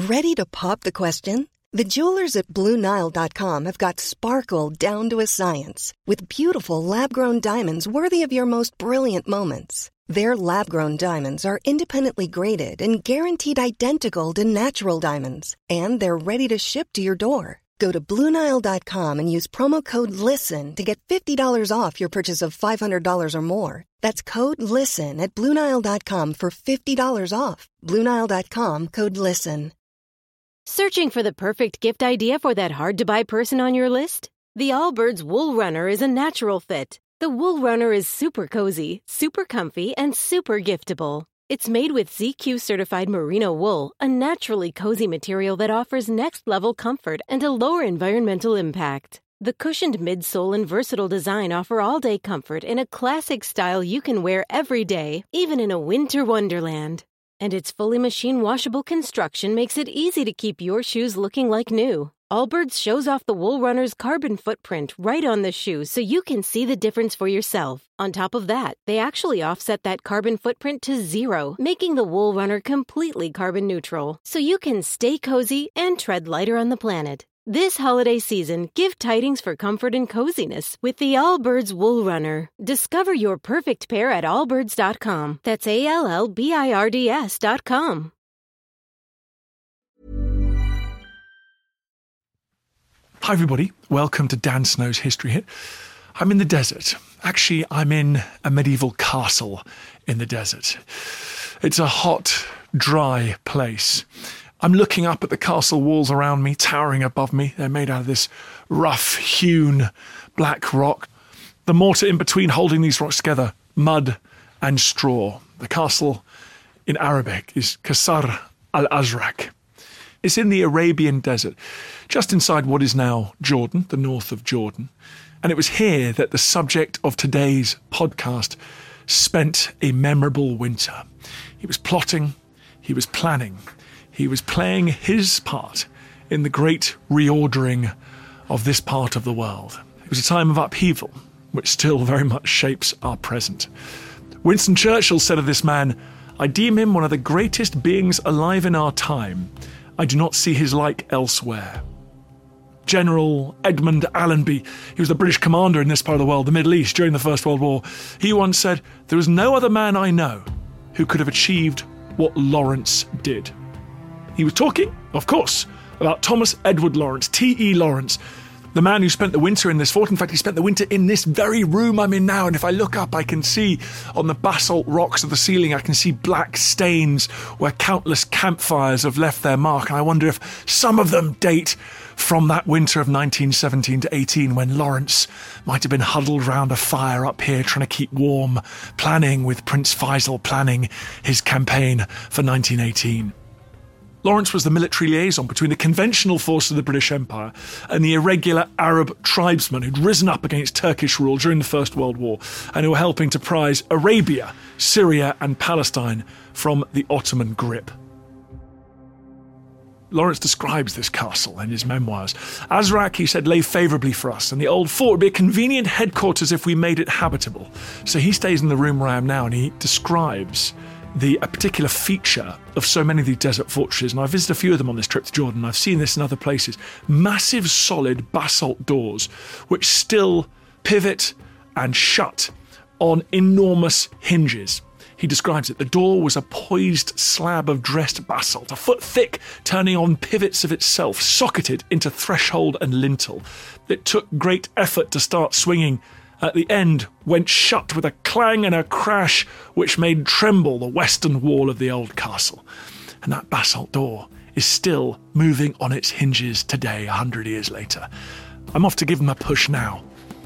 Ready to pop the question? The jewelers at BlueNile.com have got sparkle down to a science with beautiful lab-grown diamonds worthy of your most brilliant moments. Their lab-grown diamonds are independently graded and guaranteed identical to natural diamonds, and they're ready to ship to your door. Go to BlueNile.com and use promo code LISTEN to get $50 off your purchase of $500 or more. That's code LISTEN at BlueNile.com for $50 off. BlueNile.com, code LISTEN. Searching for the perfect gift idea for that hard-to-buy person on your list? The Allbirds Wool Runner is a natural fit. The Wool Runner is super cozy, super comfy, and super giftable. It's made with ZQ-certified merino wool, a naturally cozy material that offers next-level comfort and a lower environmental impact. The cushioned midsole and versatile design offer all-day comfort in a classic style you can wear every day, even in a winter wonderland. And its fully machine-washable construction makes it easy to keep your shoes looking like new. Allbirds shows off the Wool Runner's carbon footprint right on the shoe so you can see the difference for yourself. On top of that, they actually offset that carbon footprint to 0, making the Wool Runner completely carbon neutral, so you can stay cozy and tread lighter on the planet. This holiday season, give tidings for comfort and coziness with the Allbirds Wool Runner. Discover your perfect pair at allbirds.com. That's ALLBIRDS.com. Hi everybody, welcome to Dan Snow's History Hit. I'm in the desert. Actually, I'm in a medieval castle in the desert. It's a hot, dry place. I'm looking up at the castle walls around me, towering above me. They're made out of this rough-hewn black rock. The mortar in between holding these rocks together, mud and straw. The castle in Arabic is Qasr al-Azraq. It's in the Arabian desert, just inside what is now Jordan, the north of Jordan. And it was here that the subject of today's podcast spent a memorable winter. He was plotting, he was planning, he was playing his part in the great reordering of this part of the world. It was a time of upheaval, which still very much shapes our present. Winston Churchill said of this man, "I deem him one of the greatest beings alive in our time. I do not see his like elsewhere." General Edmund Allenby, he was the British commander in this part of the world, the Middle East, during the First World War. He once said, "There is no other man I know who could have achieved what Lawrence did." He was talking, of course, about Thomas Edward Lawrence, T.E. Lawrence, the man who spent the winter in this fort. In fact, he spent the winter in this very room I'm in now, and if I look up, I can see on the basalt rocks of the ceiling, I can see black stains where countless campfires have left their mark, and I wonder if some of them date from that winter of 1917 to 18, when Lawrence might have been huddled round a fire up here trying to keep warm, planning with Prince Faisal, planning his campaign for 1918. Lawrence was the military liaison between the conventional force of the British Empire and the irregular Arab tribesmen who'd risen up against Turkish rule during the First World War and who were helping to prise Arabia, Syria and Palestine from the Ottoman grip. Lawrence describes this castle in his memoirs. "Azraq," he said, "lay favourably for us, and the old fort would be a convenient headquarters if we made it habitable." So he stays in the room where I am now, and he describes a particular feature of so many of these desert fortresses, and I've visited a few of them on this trip to Jordan. I've seen this in other places. Massive, solid basalt doors, which still pivot and shut on enormous hinges. He describes it. The door was a poised slab of dressed basalt, a foot thick, turning on pivots of itself, socketed into threshold and lintel. It took great effort to start swinging. At the end, went shut with a clang and a crash which made tremble the western wall of the old castle. And that basalt door is still moving on its hinges today, 100 years later. I'm off to give them a push now.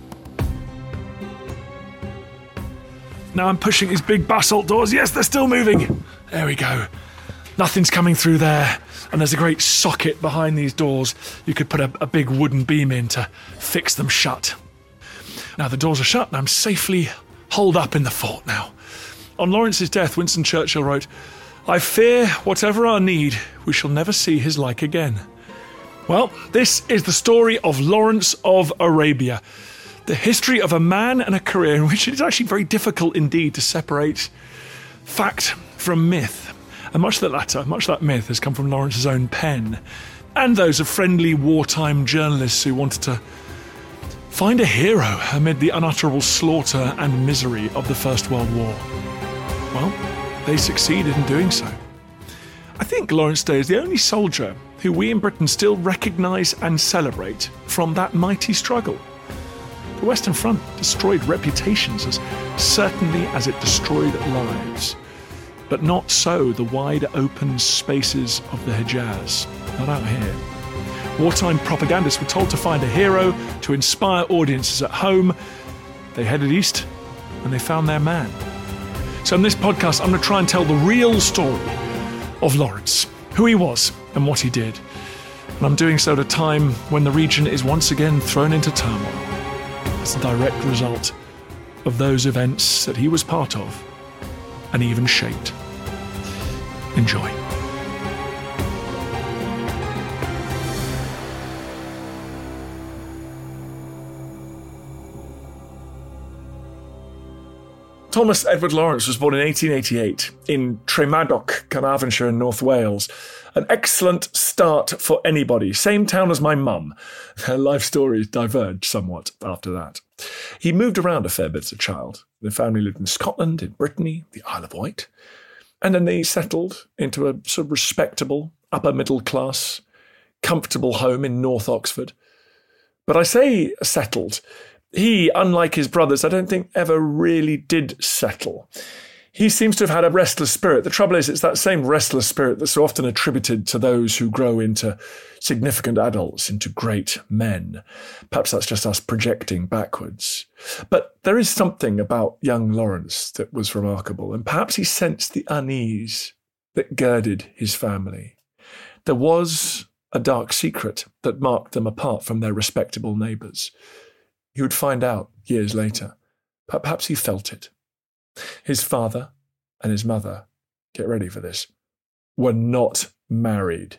Now I'm pushing these big basalt doors. Yes, they're still moving. There we go. Nothing's coming through there. And there's a great socket behind these doors. You could put a big wooden beam in to fix them shut. Now the doors are shut and I'm safely holed up in the fort now. On Lawrence's death, Winston Churchill wrote, "I fear whatever our need, we shall never see his like again." Well, this is the story of Lawrence of Arabia. The history of a man and a career in which it is actually very difficult indeed to separate fact from myth. And much of the latter, much of that myth has come from Lawrence's own pen, and those of friendly wartime journalists who wanted to find a hero amid the unutterable slaughter and misery of the First World War. Well, they succeeded in doing so. I think Lawrence Day is the only soldier who we in Britain still recognise and celebrate from that mighty struggle. The Western Front destroyed reputations as certainly as it destroyed lives, but not so the wide open spaces of the Hejaz, not out here. Wartime propagandists were told to find a hero to inspire audiences at home. They headed east and they found their man. So in this podcast, I'm going to try and tell the real story of Lawrence, who he was and what he did. And I'm doing so at a time when the region is once again thrown into turmoil as a direct result of those events that he was part of and even shaped. Enjoy. Thomas Edward Lawrence was born in 1888 in Tremadog, Carnarvonshire in North Wales. An excellent start for anybody. Same town as my mum. Their life stories diverged somewhat after that. He moved around a fair bit as a child. The family lived in Scotland, in Brittany, the Isle of Wight. And then they settled into a sort of respectable, upper middle class, comfortable home in North Oxford. But I say settled. He, unlike his brothers, I don't think ever really did settle. He seems to have had a restless spirit. The trouble is, it's that same restless spirit that's so often attributed to those who grow into significant adults, into great men. Perhaps that's just us projecting backwards. But there is something about young Lawrence that was remarkable, and perhaps he sensed the unease that girded his family. There was a dark secret that marked them apart from their respectable neighbours. He would find out years later. Perhaps he felt it. His father and his mother, get ready for this, were not married.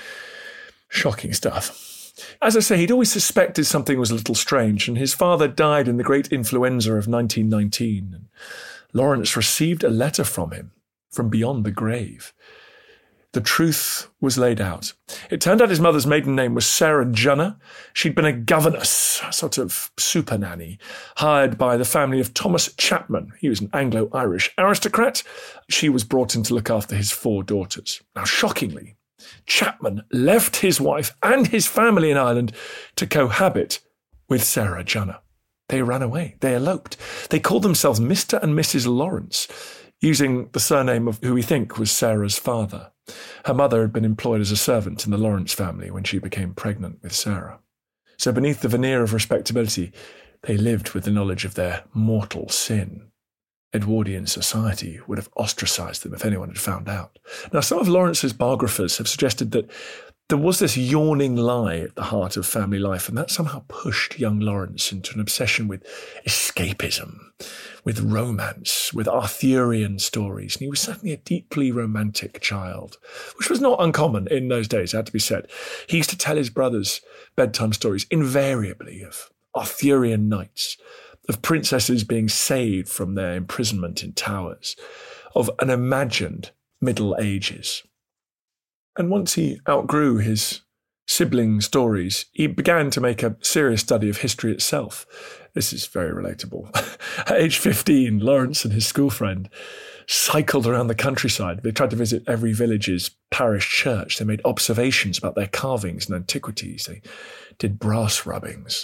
Shocking stuff. As I say, he'd always suspected something was a little strange, and his father died in the great influenza of 1919. And Lawrence received a letter from him from beyond the grave. The truth was laid out. It turned out his mother's maiden name was Sarah Junner. She'd been a governess, a sort of super nanny, hired by the family of Thomas Chapman. He was an Anglo-Irish aristocrat. She was brought in to look after his 4 daughters. Now, shockingly, Chapman left his wife and his family in Ireland to cohabit with Sarah Junner. They ran away. They eloped. They called themselves Mr. and Mrs. Lawrence, using the surname of who we think was Sarah's father. Her mother had been employed as a servant in the Lawrence family when she became pregnant with Sarah. So beneath the veneer of respectability, they lived with the knowledge of their mortal sin. Edwardian society would have ostracised them if anyone had found out. Now, some of Lawrence's biographers have suggested that there was this yawning lie at the heart of family life, and that somehow pushed young Lawrence into an obsession with escapism, with romance, with Arthurian stories. And he was certainly a deeply romantic child, which was not uncommon in those days, it had to be said. He used to tell his brothers bedtime stories, invariably, of Arthurian knights, of princesses being saved from their imprisonment in towers, of an imagined Middle Ages. And once he outgrew his sibling stories, he began to make a serious study of history itself. This is very relatable. At age 15, Lawrence and his school friend cycled around the countryside. They tried to visit every village's parish church. They made observations about their carvings and antiquities. They did brass rubbings.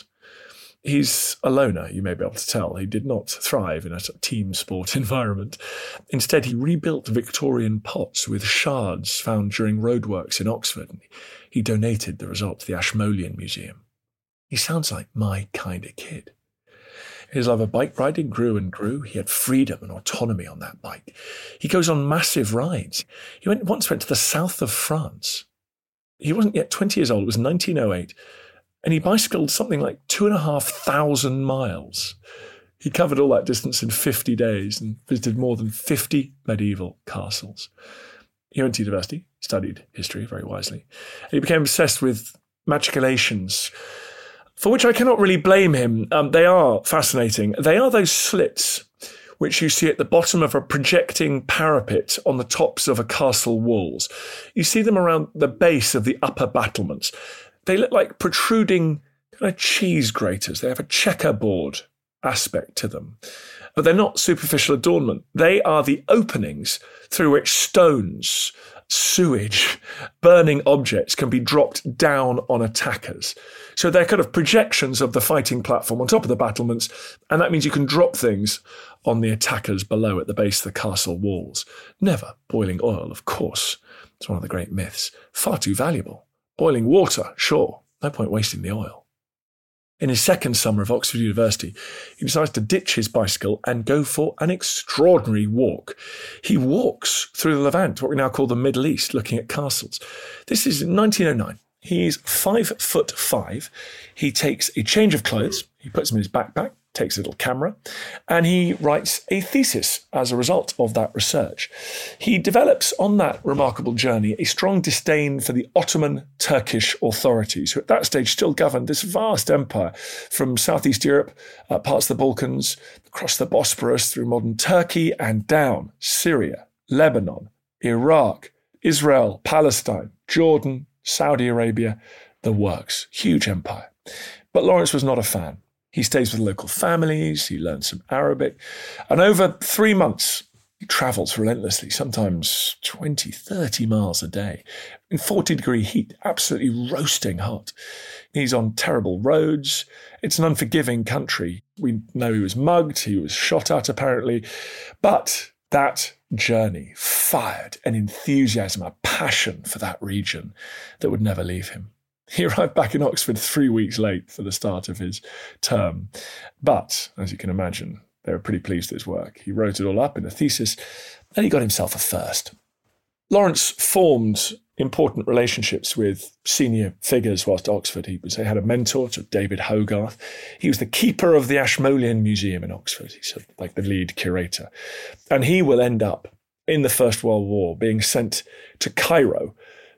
He's a loner, you may be able to tell. He did not thrive in a sort of team sport environment. Instead, he rebuilt Victorian pots with shards found during roadworks in Oxford. He donated the result to the Ashmolean Museum. He sounds like my kind of kid. His love of bike riding grew and grew. He had freedom and autonomy on that bike. He goes on massive rides. He once went to the south of France. He wasn't yet 20 years old. It was 1908. And he bicycled something like 2,500 miles. He covered all that distance in 50 days and visited more than 50 medieval castles. He went to university, studied history very wisely. And he became obsessed with magiculations, for which I cannot really blame him. They are fascinating. They are those slits which you see at the bottom of a projecting parapet on the tops of a castle walls. You see them around the base of the upper battlements. They look like protruding kind of cheese graters. They have a checkerboard aspect to them. But they're not superficial adornment. They are the openings through which stones, sewage, burning objects can be dropped down on attackers. So they're kind of projections of the fighting platform on top of the battlements, and that means you can drop things on the attackers below at the base of the castle walls. Never boiling oil, of course. It's one of the great myths. Far too valuable. Boiling water, sure. No point wasting the oil. In his second summer of Oxford University, he decides to ditch his bicycle and go for an extraordinary walk. He walks through the Levant, what we now call the Middle East, looking at castles. This is in 1909. He's 5'5". He takes a change of clothes. He puts them in his backpack, takes a little camera, and he writes a thesis as a result of that research. He develops on that remarkable journey a strong disdain for the Ottoman Turkish authorities, who at that stage still governed this vast empire from Southeast Europe, parts of the Balkans, across the Bosporus through modern Turkey and down Syria, Lebanon, Iraq, Israel, Palestine, Jordan, Saudi Arabia, the works. Huge empire. But Lawrence was not a fan. He stays with local families, he learns some Arabic, and over 3 months, he travels relentlessly, sometimes 20, 30 miles a day, in 40-degree heat, absolutely roasting hot. He's on terrible roads. It's an unforgiving country. We know he was mugged, he was shot at apparently, but that journey fired an enthusiasm, a passion for that region that would never leave him. He arrived back in Oxford 3 weeks late for the start of his term. But, as you can imagine, they were pretty pleased with his work. He wrote it all up in a thesis, and he got himself a first. Lawrence formed important relationships with senior figures whilst at Oxford. He had a mentor, David Hogarth. He was the keeper of the Ashmolean Museum in Oxford. He's sort of like the lead curator. And he will end up, in the First World War, being sent to Cairo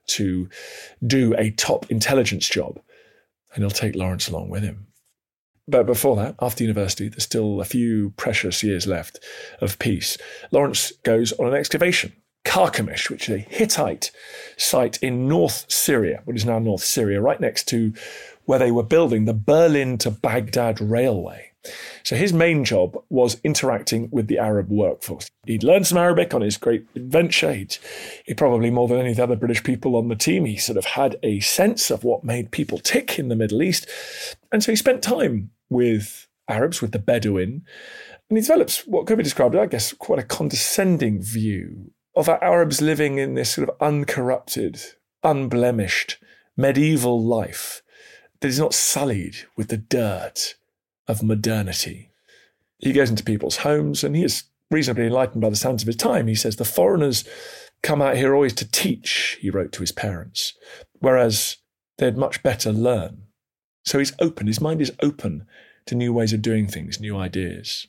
to do a top intelligence job, and he'll take Lawrence along with him. But before that, after university, there's still a few precious years left of peace. Lawrence goes on an excavation, Carchemish, which is a Hittite site in North Syria, what is now North Syria, right next to where they were building the Berlin to Baghdad railway. So his main job was interacting with the Arab workforce. He'd learned some Arabic on his great adventure. He probably more than any of the other British people on the team, he sort of had a sense of what made people tick in the Middle East. And so he spent time with Arabs, with the Bedouin, and he develops what could be described, I guess, quite a condescending view of Arabs living in this sort of uncorrupted, unblemished, medieval life that is not sullied with the dirt of modernity. He goes into people's homes, and he is reasonably enlightened by the sounds of his time. He says, the foreigners come out here always to teach, he wrote to his parents, whereas they'd much better learn. So he's open, his mind is open to new ways of doing things, new ideas.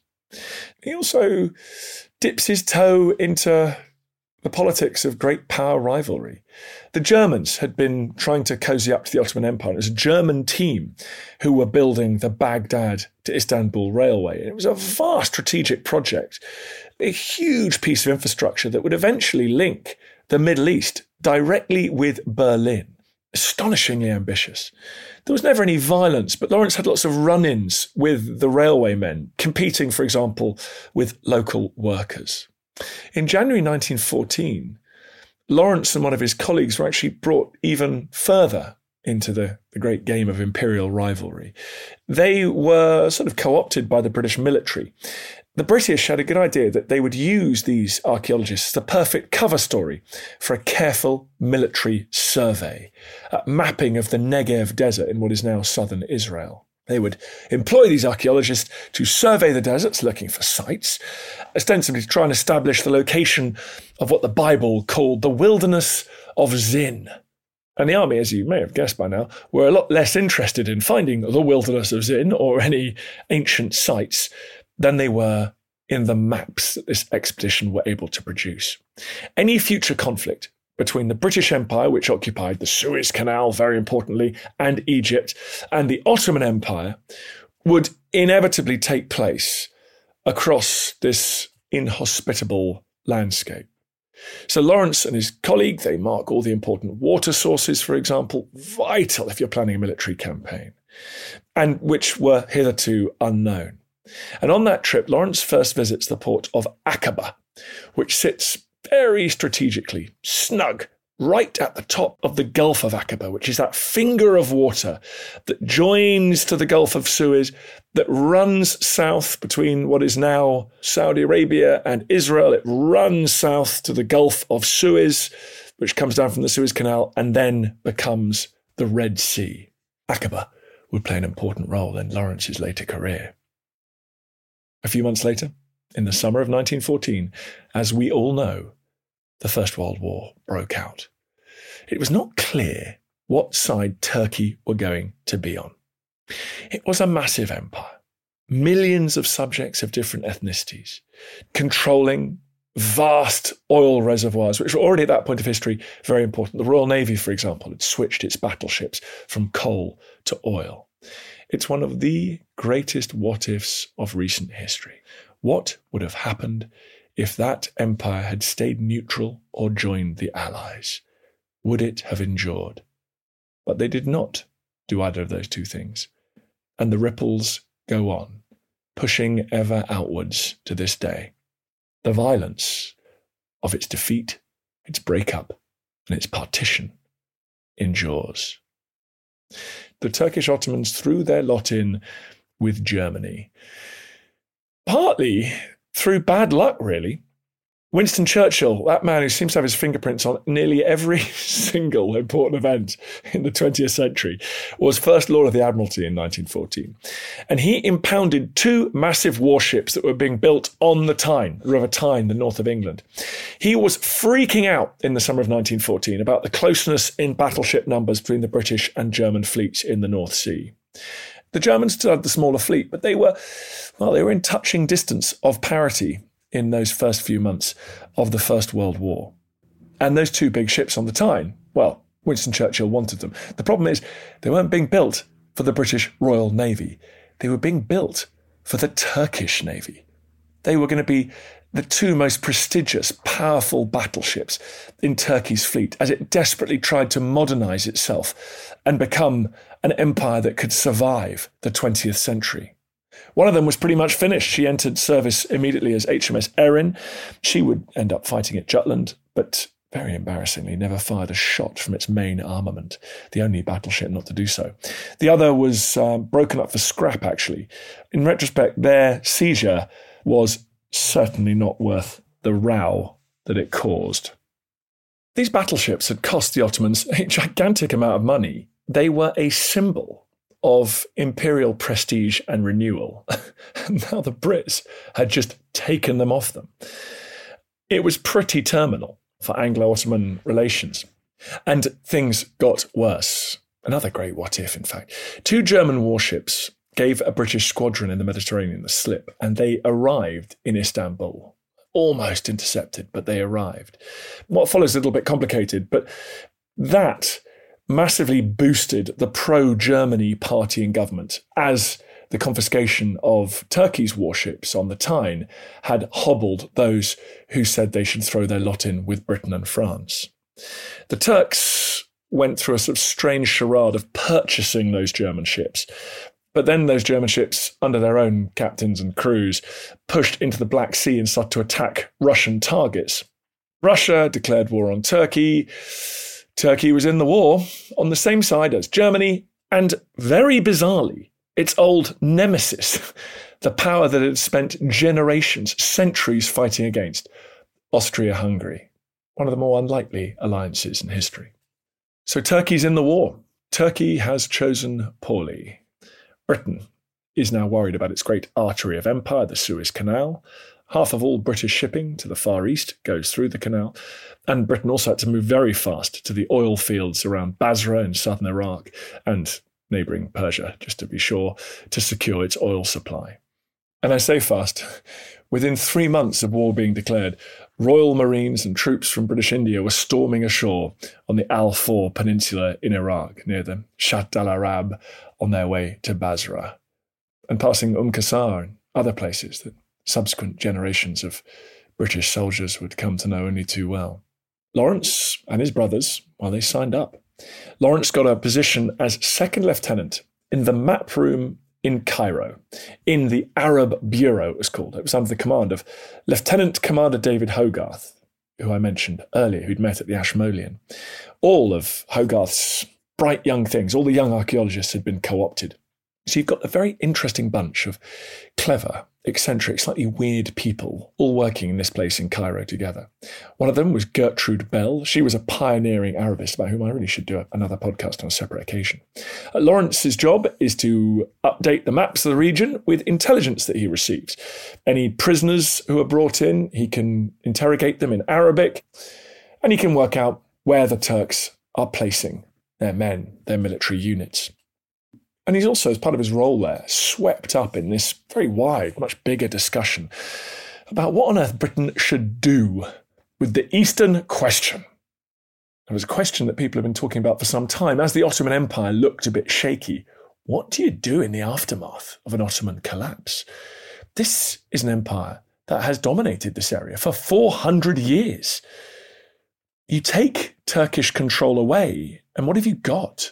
He also dips his toe into the politics of great power rivalry. The Germans had been trying to cozy up to the Ottoman Empire. It was a German team who were building the Baghdad to Istanbul railway. It was a vast strategic project, a huge piece of infrastructure that would eventually link the Middle East directly with Berlin. Astonishingly ambitious. There was never any violence, but Lawrence had lots of run-ins with the railway men, competing, for example, with local workers. In January 1914, Lawrence and one of his colleagues were actually brought even further into the great game of imperial rivalry. They were sort of co-opted by the British military. The British had a good idea that they would use these archaeologists as the perfect cover story for a careful military survey, a mapping of the Negev desert in what is now southern Israel. They would employ these archaeologists to survey the deserts, looking for sites, ostensibly to try and establish the location of what the Bible called the wilderness of Zin. And the army, as you may have guessed by now, were a lot less interested in finding the wilderness of Zin or any ancient sites than they were in the maps that this expedition were able to produce. Any future conflict between the British Empire, which occupied the Suez Canal, very importantly, and Egypt, and the Ottoman Empire, would inevitably take place across this inhospitable landscape. So Lawrence and his colleague, they mark all the important water sources, for example, vital if you're planning a military campaign, and which were hitherto unknown. And on that trip, Lawrence first visits the port of Aqaba, which sits very strategically, snug, right at the top of the Gulf of Aqaba, which is that finger of water that joins to the Gulf of Suez, that runs south between what is now Saudi Arabia and Israel. It runs south to the Gulf of Suez, which comes down from the Suez Canal and then becomes the Red Sea. Aqaba would play an important role in Lawrence's later career. A few months later, in the summer of 1914, as we all know, the First World War broke out. It was not clear what side Turkey were going to be on. It was a massive empire, millions of subjects of different ethnicities, controlling vast oil reservoirs, which were already at that point of history very important. The Royal Navy, for example, had switched its battleships from coal to oil. It's one of the greatest what-ifs of recent history. What would have happened if that empire had stayed neutral or joined the Allies? Would it have endured? But they did not do either of those two things. And the ripples go on, pushing ever outwards to this day. The violence of its defeat, its breakup, and its partition endures. The Turkish Ottomans threw their lot in with Germany, partly through bad luck, really. Winston Churchill, that man who seems to have his fingerprints on nearly every single important event in the 20th century, was First Lord of the Admiralty in 1914. And he impounded two massive warships that were being built on the Tyne, the River Tyne, the north of England. He was freaking out in the summer of 1914 about the closeness in battleship numbers between the British and German fleets in the North Sea. The Germans still had the smaller fleet, but they were in touching distance of parity in those first few months of the First World War. And those two big ships on the Tyne, well, Winston Churchill wanted them. The problem is they weren't being built for the British Royal Navy. They were being built for the Turkish Navy. They were going to be the two most prestigious, powerful battleships in Turkey's fleet as it desperately tried to modernize itself and become an empire that could survive the 20th century. One of them was pretty much finished. She entered service immediately as HMS Erin. She would end up fighting at Jutland, but very embarrassingly never fired a shot from its main armament, the only battleship not to do so. The other was broken up for scrap, actually. In retrospect, their seizure was certainly not worth the row that it caused. These battleships had cost the Ottomans a gigantic amount of money. They were a symbol of imperial prestige and renewal. And now the Brits had just taken them off them. It was pretty terminal for Anglo-Ottoman relations. And things got worse. Another great what-if, in fact. Two German warships gave a British squadron in the Mediterranean the slip, and they arrived in Istanbul. Almost intercepted, but they arrived. What follows is a little bit complicated, but that massively boosted the pro-Germany party in government, as the confiscation of Turkey's warships on the Tyne had hobbled those who said they should throw their lot in with Britain and France. The Turks went through a sort of strange charade of purchasing those German ships, but then those German ships, under their own captains and crews, pushed into the Black Sea and started to attack Russian targets. Russia declared war on Turkey. Turkey was in the war on the same side as Germany, and very bizarrely, its old nemesis, the power that it had spent generations, centuries fighting against, Austria-Hungary, one of the more unlikely alliances in history. So Turkey's in the war. Turkey has chosen poorly. Britain is now worried about its great artery of empire, the Suez Canal. Half of all British shipping to the Far East goes through the canal. And Britain also had to move very fast to the oil fields around Basra in southern Iraq and neighbouring Persia, just to be sure, to secure its oil supply. And I say fast, within 3 months of war being declared, Royal Marines and troops from British India were storming ashore on the Al-Faw Peninsula in Iraq, near the Shatt al-Arab, on their way to Basra, and passing Qasr and other places that subsequent generations of British soldiers would come to know only too well. Lawrence and his brothers, well, they signed up. Lawrence got a position as second lieutenant in the map room in Cairo, in the Arab Bureau, it was called. It was under the command of Lieutenant Commander David Hogarth, who I mentioned earlier, who'd met at the Ashmolean. All of Hogarth's bright young things, all the young archaeologists had been co-opted. So you've got a very interesting bunch of clever, eccentric, slightly weird people all working in this place in Cairo together. One of them was Gertrude Bell. She was a pioneering Arabist about whom I really should do another podcast on a separate occasion. Lawrence's job is to update the maps of the region with intelligence that he receives. Any prisoners who are brought in, he can interrogate them in Arabic, and he can work out where the Turks are placing their men, their military units. And he's also, as part of his role there, swept up in this very wide, much bigger discussion about what on earth Britain should do with the Eastern question. It was a question that people have been talking about for some time. As the Ottoman Empire looked a bit shaky, what do you do in the aftermath of an Ottoman collapse? This is an empire that has dominated this area for 400 years. You take Turkish control away, and what have you got?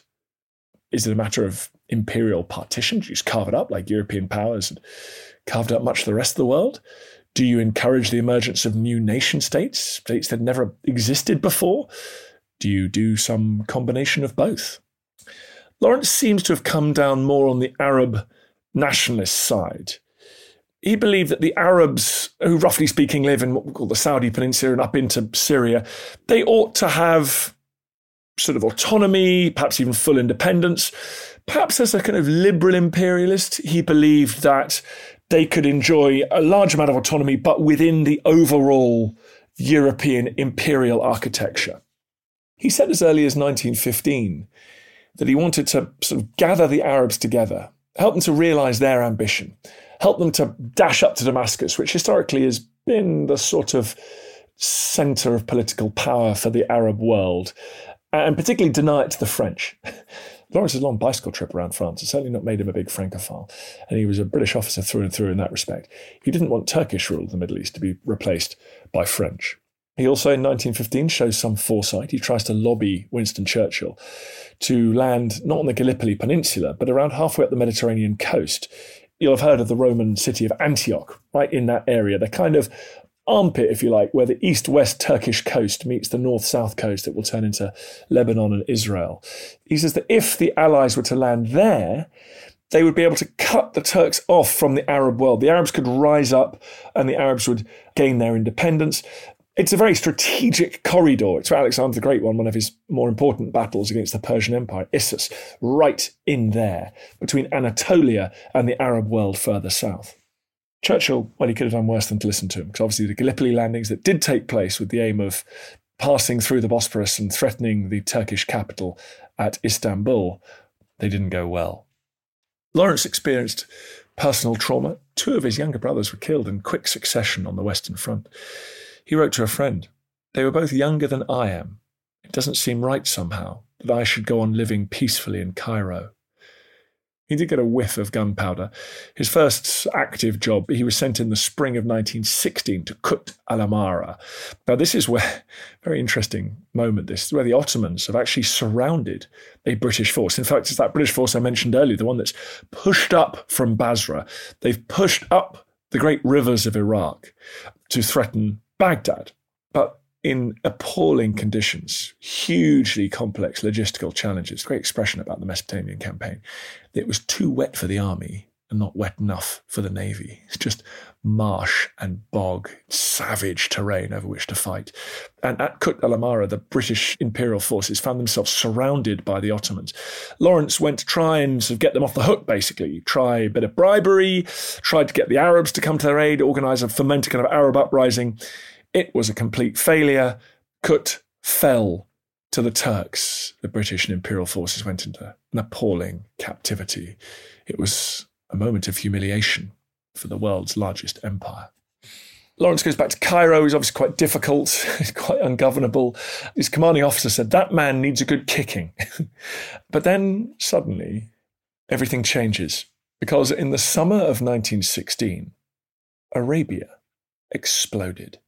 Is it a matter of imperial partition? Do you just carve it up like European powers and carved up much of the rest of the world? Do you encourage the emergence of new nation states, states that never existed before? Do you do some combination of both? Lawrence seems to have come down more on the Arab nationalist side. He believed that the Arabs, who roughly speaking live in what we call the Saudi Peninsula and up into Syria, they ought to have sort of autonomy, perhaps even full independence. Perhaps as a kind of liberal imperialist, he believed that they could enjoy a large amount of autonomy, but within the overall European imperial architecture. He said as early as 1915 that he wanted to sort of gather the Arabs together, help them to realize their ambition, help them to dash up to Damascus, which historically has been the sort of center of political power for the Arab world, and particularly deny it to the French. Lawrence's long bicycle trip around France has certainly not made him a big Francophile, and he was a British officer through and through in that respect. He didn't want Turkish rule of the Middle East to be replaced by French. He also, in 1915, shows some foresight. He tries to lobby Winston Churchill to land not on the Gallipoli Peninsula, but around halfway up the Mediterranean coast. You'll have heard of the Roman city of Antioch, right in that area, the kind of armpit, if you like, where the east-west Turkish coast meets the north-south coast that will turn into Lebanon and Israel. He says that if the Allies were to land there, they would be able to cut the Turks off from the Arab world. The Arabs could rise up and the Arabs would gain their independence. It's a very strategic corridor. It's Alexander the Great one of his more important battles against the Persian Empire, Issus, right in there, between Anatolia and the Arab world further south. Churchill, well, he could have done worse than to listen to him, because obviously the Gallipoli landings that did take place with the aim of passing through the Bosporus and threatening the Turkish capital at Istanbul, they didn't go well. Lawrence experienced personal trauma. 2 of his younger brothers were killed in quick succession on the Western Front. He wrote to a friend, "They were both younger than I am. It doesn't seem right somehow that I should go on living peacefully in Cairo." He did get a whiff of gunpowder. His first active job, he was sent in the spring of 1916 to Kut al-Amara. Now, this is where, very interesting moment, this is where the Ottomans have actually surrounded a British force. In fact, it's that British force I mentioned earlier, the one that's pushed up from Basra. They've pushed up the great rivers of Iraq to threaten Baghdad, but in appalling conditions, hugely complex logistical challenges. Great expression about the Mesopotamian campaign. It was too wet for the army and not wet enough for the navy. It's just marsh and bog, savage terrain over which to fight. And at Kut al-Amara, the British imperial forces found themselves surrounded by the Ottomans. Lawrence went to try and sort of get them off the hook, basically. Try a bit of bribery, tried to get the Arabs to come to their aid, foment a kind of Arab uprising. It was a complete failure. Kut fell to the Turks. The British and imperial forces went into an appalling captivity. It was a moment of humiliation for the world's largest empire. Lawrence goes back to Cairo. He's obviously quite difficult. He's quite ungovernable. His commanding officer said, "That man needs a good kicking." But then suddenly everything changes, because in the summer of 1916, Arabia exploded.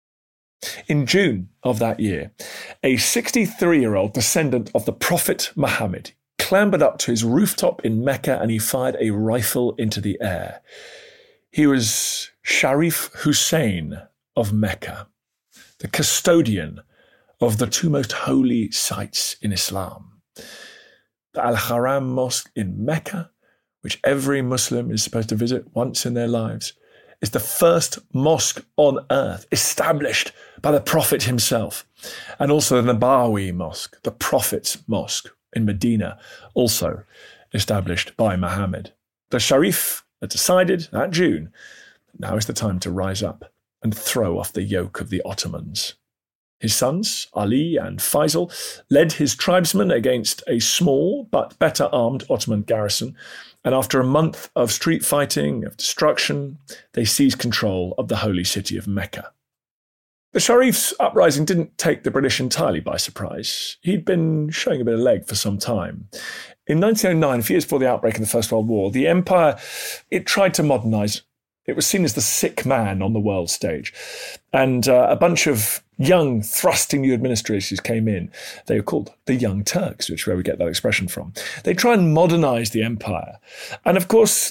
In June of that year, a 63-year-old descendant of the Prophet Muhammad clambered up to his rooftop in Mecca and he fired a rifle into the air. He was Sharif Hussein of Mecca, the custodian of the two most holy sites in Islam. The Al-Haram Mosque in Mecca, which every Muslim is supposed to visit once in their lives, is the first mosque on earth established by the Prophet himself. And also the Nabawi Mosque, the Prophet's Mosque in Medina, also established by Muhammad. The Sharif had decided that June, now is the time to rise up and throw off the yoke of the Ottomans. His sons, Ali and Faisal, led his tribesmen against a small but better armed Ottoman garrison, and after a month of street fighting, of destruction, they seized control of the holy city of Mecca. The Sharif's uprising didn't take the British entirely by surprise. He'd been showing a bit of leg for some time. In 1909, a few years before the outbreak of the First World War, the empire, it tried to modernise. It was seen as the sick man on the world stage. And a bunch of young, thrusting new administrators came in. They were called the Young Turks, which is where we get that expression from. They try and modernise the empire. And of course,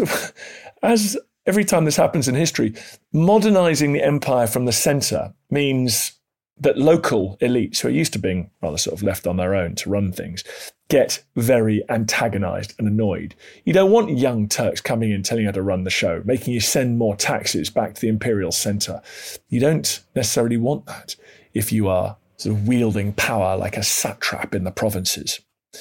as every time this happens in history, modernising the empire from the centre means that local elites, who are used to being rather sort of left on their own to run things, get very antagonised and annoyed. You don't want young Turks coming in telling you how to run the show, making you send more taxes back to the imperial centre. You don't necessarily want that if you are sort of wielding power like a satrap in the provinces.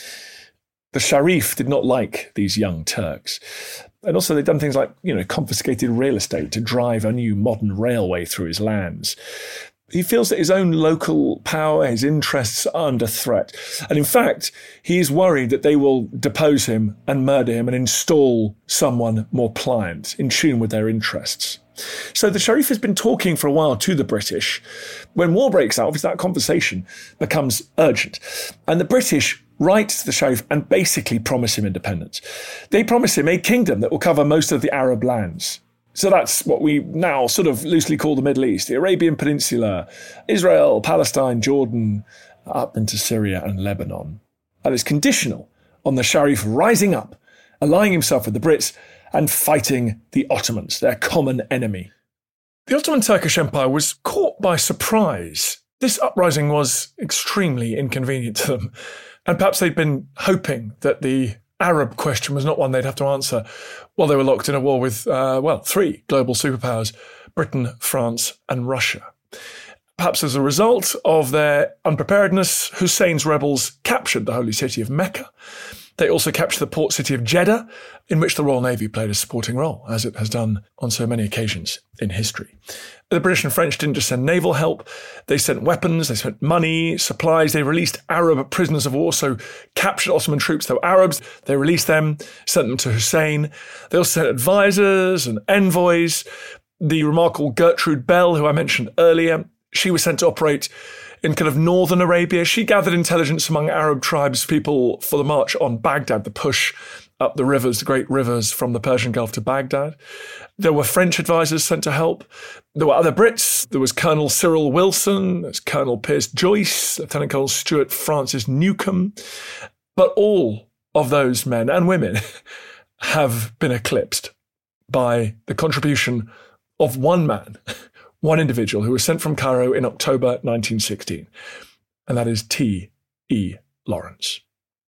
The Sharif did not like these young Turks. And also they'd done things like, confiscated real estate to drive a new modern railway through his lands. He feels that his own local power, his interests are under threat. And in fact, he is worried that they will depose him and murder him and install someone more pliant, in tune with their interests. So the Sharif has been talking for a while to the British. When war breaks out, obviously that conversation becomes urgent. And the British write to the Sharif and basically promise him independence. They promise him a kingdom that will cover most of the Arab lands. So that's what we now sort of loosely call the Middle East, the Arabian Peninsula, Israel, Palestine, Jordan, up into Syria and Lebanon. And it's conditional on the Sharif rising up, allying himself with the Brits and fighting the Ottomans, their common enemy. The Ottoman Turkish Empire was caught by surprise. This uprising was extremely inconvenient to them, and perhaps they'd been hoping that the Arab question was not one they'd have to answer while they were locked in a war with, three global superpowers, Britain, France and Russia. Perhaps as a result of their unpreparedness, Hussein's rebels captured the holy city of Mecca. They also captured the port city of Jeddah, in which the Royal Navy played a supporting role, as it has done on so many occasions in history. The British and French didn't just send naval help, they sent weapons, they sent money, supplies, they released Arab prisoners of war, so captured Ottoman troops that were Arabs, they released them, sent them to Hussein. They also sent advisors and envoys. The remarkable Gertrude Bell, who I mentioned earlier, she was sent to operate in kind of northern Arabia. She gathered intelligence among Arab tribes people for the march on Baghdad, the push up the rivers, the great rivers from the Persian Gulf to Baghdad. There were French advisors sent to help. There were other Brits. There was Colonel Cyril Wilson, there's Colonel Pierce Joyce, Lieutenant Colonel Stuart Francis Newcomb. But all of those men and women have been eclipsed by the contribution of one man, one individual who was sent from Cairo in October 1916, and that is T.E. Lawrence.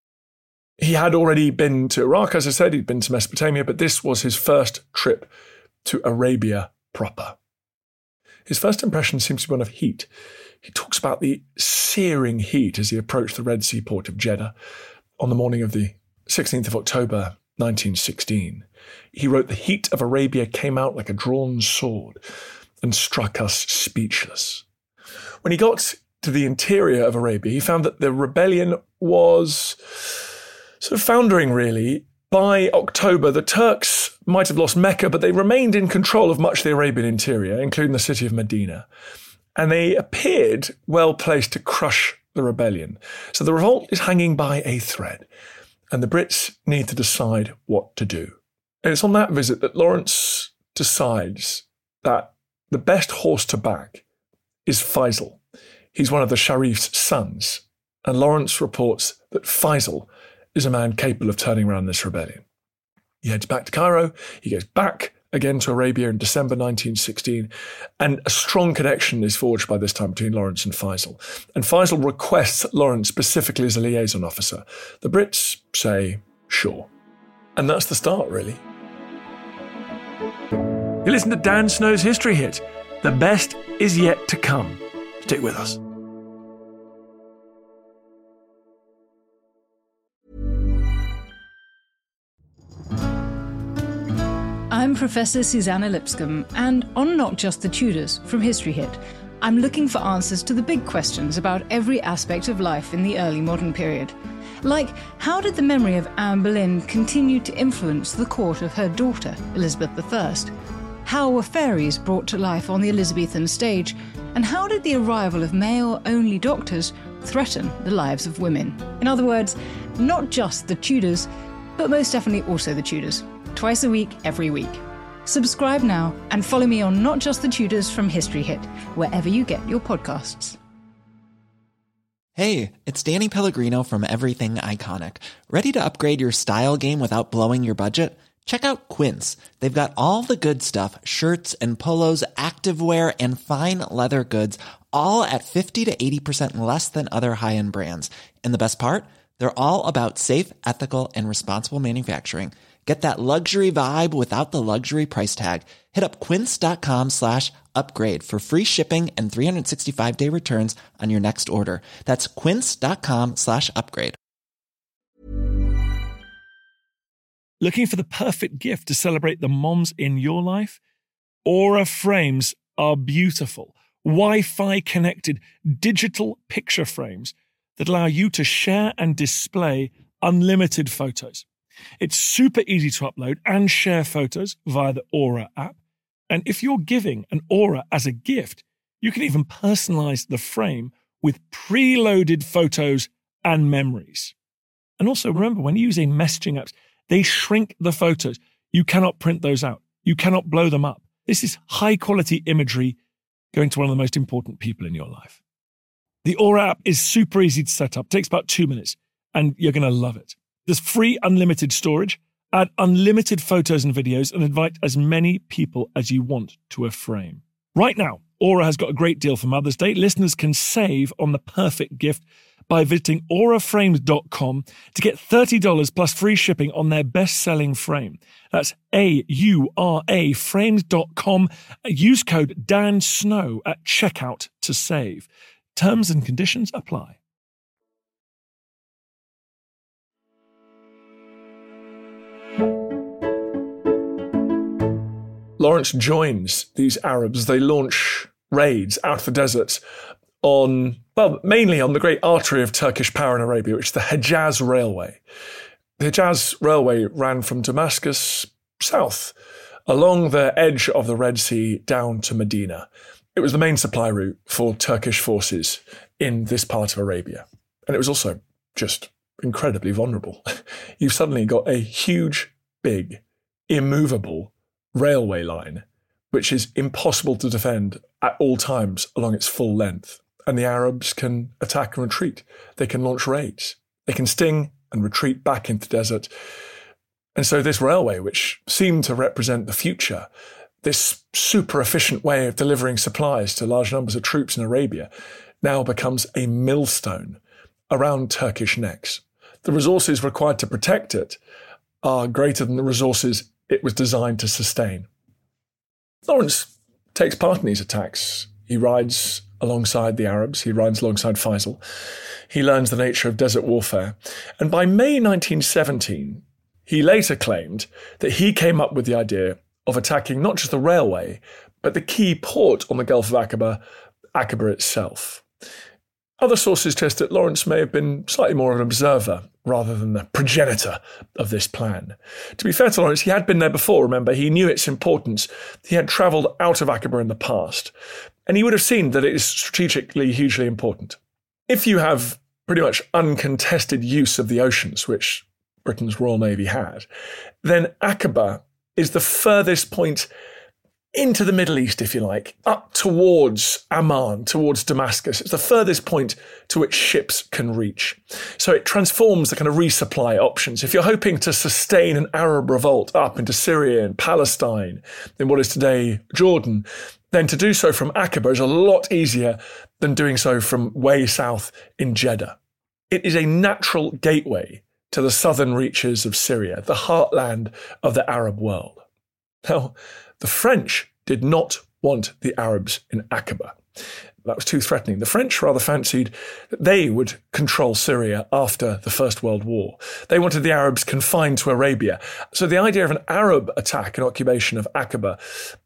He had already been to Iraq, as I said, he'd been to Mesopotamia, but this was his first trip to Arabia proper. His first impression seems to be one of heat. He talks about the searing heat as he approached the Red Sea port of Jeddah on the morning of the 16th of October, 1916. He wrote, "The heat of Arabia came out like a drawn sword and struck us speechless." When he got to the interior of Arabia, he found that the rebellion was sort of foundering, really. By October, the Turks might have lost Mecca, but they remained in control of much of the Arabian interior, including the city of Medina. And they appeared well placed to crush the rebellion. So the revolt is hanging by a thread, and the Brits need to decide what to do. And it's on that visit that Lawrence decides that the best horse to back is Faisal. He's one of the Sharif's sons, and Lawrence reports that Faisal is a man capable of turning around this rebellion. He heads back to Cairo, he goes back again to Arabia in December 1916, and a strong connection is forged by this time between Lawrence and Faisal. And Faisal requests Lawrence specifically as a liaison officer. The Brits say, sure. And that's the start, really. You listen to Dan Snow's History Hit. The best is yet to come. Stick with us. I'm Professor Susanna Lipscomb, and on Not Just the Tudors from History Hit, I'm looking for answers to the big questions about every aspect of life in the early modern period. Like, how did the memory of Anne Boleyn continue to influence the court of her daughter, Elizabeth I? How were fairies brought to life on the Elizabethan stage? And how did the arrival of male-only doctors threaten the lives of women? In other words, not just the Tudors, but most definitely also the Tudors. Twice a week, every week. Subscribe now and follow me on Not Just the Tudors from History Hit, wherever you get your podcasts. Hey, it's Danny Pellegrino from Everything Iconic. Ready to upgrade your style game without blowing your budget? Check out Quince. They've got all the good stuff, shirts and polos, activewear, and fine leather goods, all at 50 to 80% less than other high-end brands. And the best part? They're all about safe, ethical, and responsible manufacturing. Get that luxury vibe without the luxury price tag. Hit up quince.com/upgrade for free shipping and 365-day returns on your next order. That's quince.com/upgrade. Looking for the perfect gift to celebrate the moms in your life? Aura frames are beautiful, Wi-Fi connected digital picture frames that allow you to share and display unlimited photos. It's super easy to upload and share photos via the Aura app. And if you're giving an Aura as a gift, you can even personalize the frame with preloaded photos and memories. And also remember, when using messaging apps, they shrink the photos. You cannot print those out. You cannot blow them up. This is high quality imagery going to one of the most important people in your life. The Aura app is super easy to set up. It takes about 2 minutes and you're going to love it. There's free unlimited storage, add unlimited photos and videos, and invite as many people as you want to a frame. Right now, Aura has got a great deal for Mother's Day. Listeners can save on the perfect gift by visiting auraframes.com to get $30 plus free shipping on their best-selling frame. That's AURA frames.com. Use code DANSNOW at checkout to save. Terms and conditions apply. Lawrence joins these Arabs. They launch raids out of the desert mainly on the great artery of Turkish power in Arabia, which is the Hejaz Railway. The Hejaz Railway ran from Damascus south, along the edge of the Red Sea down to Medina. It was the main supply route for Turkish forces in this part of Arabia. And it was also just incredibly vulnerable. You've suddenly got a huge, big, immovable railway line, which is impossible to defend at all times along its full length. And the Arabs can attack and retreat. They can launch raids. They can sting and retreat back into the desert. And so this railway, which seemed to represent the future, this super efficient way of delivering supplies to large numbers of troops in Arabia, now becomes a millstone around Turkish necks. The resources required to protect it are greater than the resources it was designed to sustain. Lawrence takes part in these attacks. He rides alongside the Arabs. He rides alongside Faisal. He learns the nature of desert warfare. And by May 1917, he later claimed that he came up with the idea of attacking not just the railway, but the key port on the Gulf of Aqaba itself. Other sources suggest that Lawrence may have been slightly more of an observer rather than the progenitor of this plan. To be fair to Lawrence, he had been there before, remember. He knew its importance. He had travelled out of Aqaba in the past, and he would have seen that it is strategically hugely important. If you have pretty much uncontested use of the oceans, which Britain's Royal Navy had, then Aqaba is the furthest point into the Middle East, if you like, up towards Amman, towards Damascus. It's the furthest point to which ships can reach. So it transforms the kind of resupply options. If you're hoping to sustain an Arab revolt up into Syria and Palestine, in what is today Jordan, then to do so from Aqaba is a lot easier than doing so from way south in Jeddah. It is a natural gateway to the southern reaches of Syria, the heartland of the Arab world. Now, the French did not want the Arabs in Aqaba. That was too threatening. The French rather fancied that they would control Syria after the First World War. They wanted the Arabs confined to Arabia. So the idea of an Arab attack and occupation of Aqaba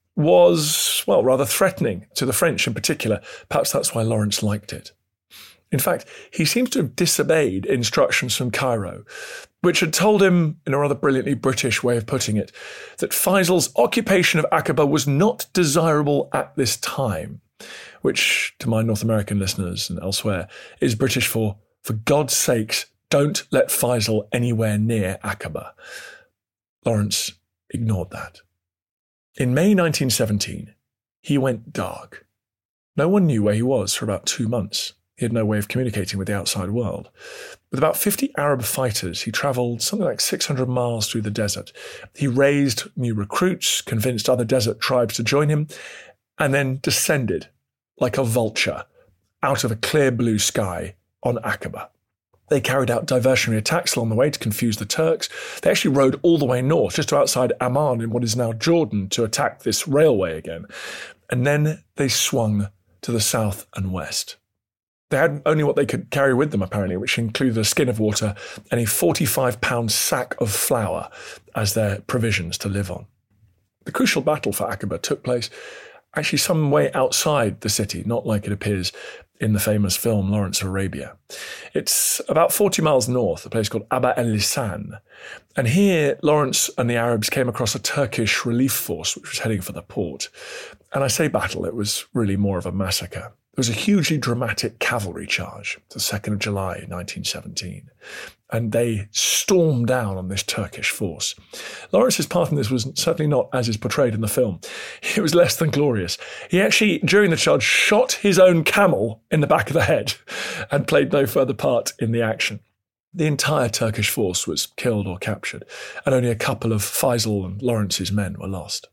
was, well, rather threatening to the French in particular. Perhaps that's why Lawrence liked it. In fact, he seems to have disobeyed instructions from Cairo, which had told him, in a rather brilliantly British way of putting it, that Faisal's occupation of Aqaba was not desirable at this time, which, to my North American listeners and elsewhere, is British for God's sakes, don't let Faisal anywhere near Aqaba. Lawrence ignored that. In May 1917, he went dark. No one knew where he was for about 2 months. He had no way of communicating with the outside world. With about 50 Arab fighters, he travelled something like 600 miles through the desert. He raised new recruits, convinced other desert tribes to join him, and then descended like a vulture out of a clear blue sky on Aqaba. They carried out diversionary attacks along the way to confuse the Turks. They actually rode all the way north, just outside Amman in what is now Jordan, to attack this railway again. And then they swung to the south and west. They had only what they could carry with them, apparently, which included a skin of water and a 45-pound sack of flour as their provisions to live on. The crucial battle for Aqaba took place actually some way outside the city, not like it appears in the famous film Lawrence of Arabia. It's about 40 miles north, a place called Aba el-Lisan. And here, Lawrence and the Arabs came across a Turkish relief force which was heading for the port. And I say battle, it was really more of a massacre. There was a hugely dramatic cavalry charge, the 2nd of July, 1917, and they stormed down on this Turkish force. Lawrence's part in this was certainly not as is portrayed in the film. It was less than glorious. He actually, during the charge, shot his own camel in the back of the head and played no further part in the action. The entire Turkish force was killed or captured, and only a couple of Faisal and Lawrence's men were lost.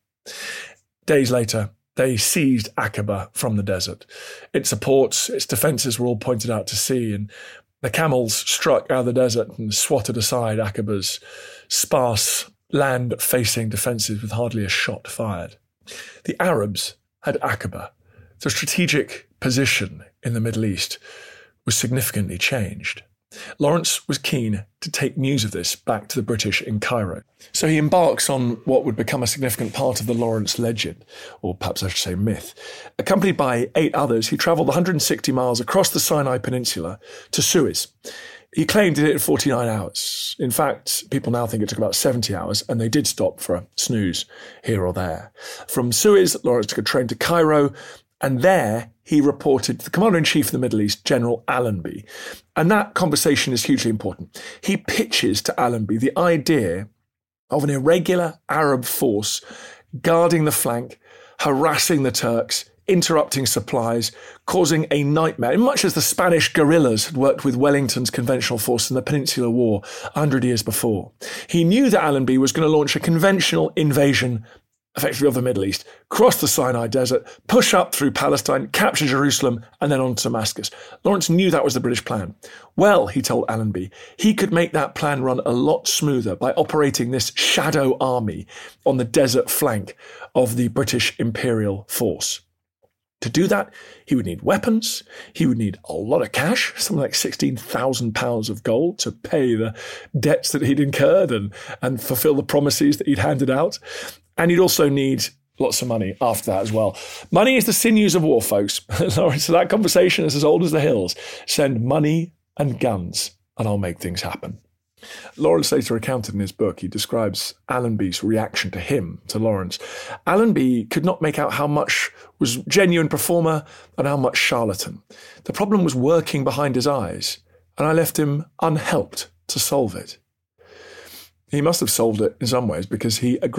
Days later, they seized Aqaba from the desert. Its supports, its defences were all pointed out to sea, and the camels struck out of the desert and swatted aside Aqaba's sparse, land-facing defences with hardly a shot fired. The Arabs had Aqaba. The strategic position in the Middle East was significantly changed. Lawrence was keen to take news of this back to the British in Cairo. So he embarks on what would become a significant part of the Lawrence legend, or perhaps I should say myth. Accompanied by 8 others, he travelled 160 miles across the Sinai Peninsula to Suez. He claimed he did it in 49 hours. In fact, people now think it took about 70 hours, and they did stop for a snooze here or there. From Suez, Lawrence took a train to Cairo, and there he reported to the Commander-in-Chief of the Middle East, General Allenby. And that conversation is hugely important. He pitches to Allenby the idea of an irregular Arab force guarding the flank, harassing the Turks, interrupting supplies, causing a nightmare, much as the Spanish guerrillas had worked with Wellington's conventional force in the Peninsular War 100 years before. He knew that Allenby was going to launch a conventional invasion effectively of the Middle East, cross the Sinai Desert, push up through Palestine, capture Jerusalem, and then on to Damascus. Lawrence knew that was the British plan. Well, he told Allenby, he could make that plan run a lot smoother by operating this shadow army on the desert flank of the British Imperial force. To do that, he would need weapons, he would need a lot of cash, something like £16,000 of gold to pay the debts that he'd incurred and fulfill the promises that he'd handed out. And you'd also need lots of money after that as well. Money is the sinews of war, folks. So that conversation is as old as the hills. Send money and guns, and I'll make things happen. Lawrence later recounted in his book, he describes Allenby's reaction to him, to Lawrence. Allenby could not make out how much was genuine performer and how much charlatan. The problem was working behind his eyes, and I left him unhelped to solve it. He must have solved it in some ways because he agreed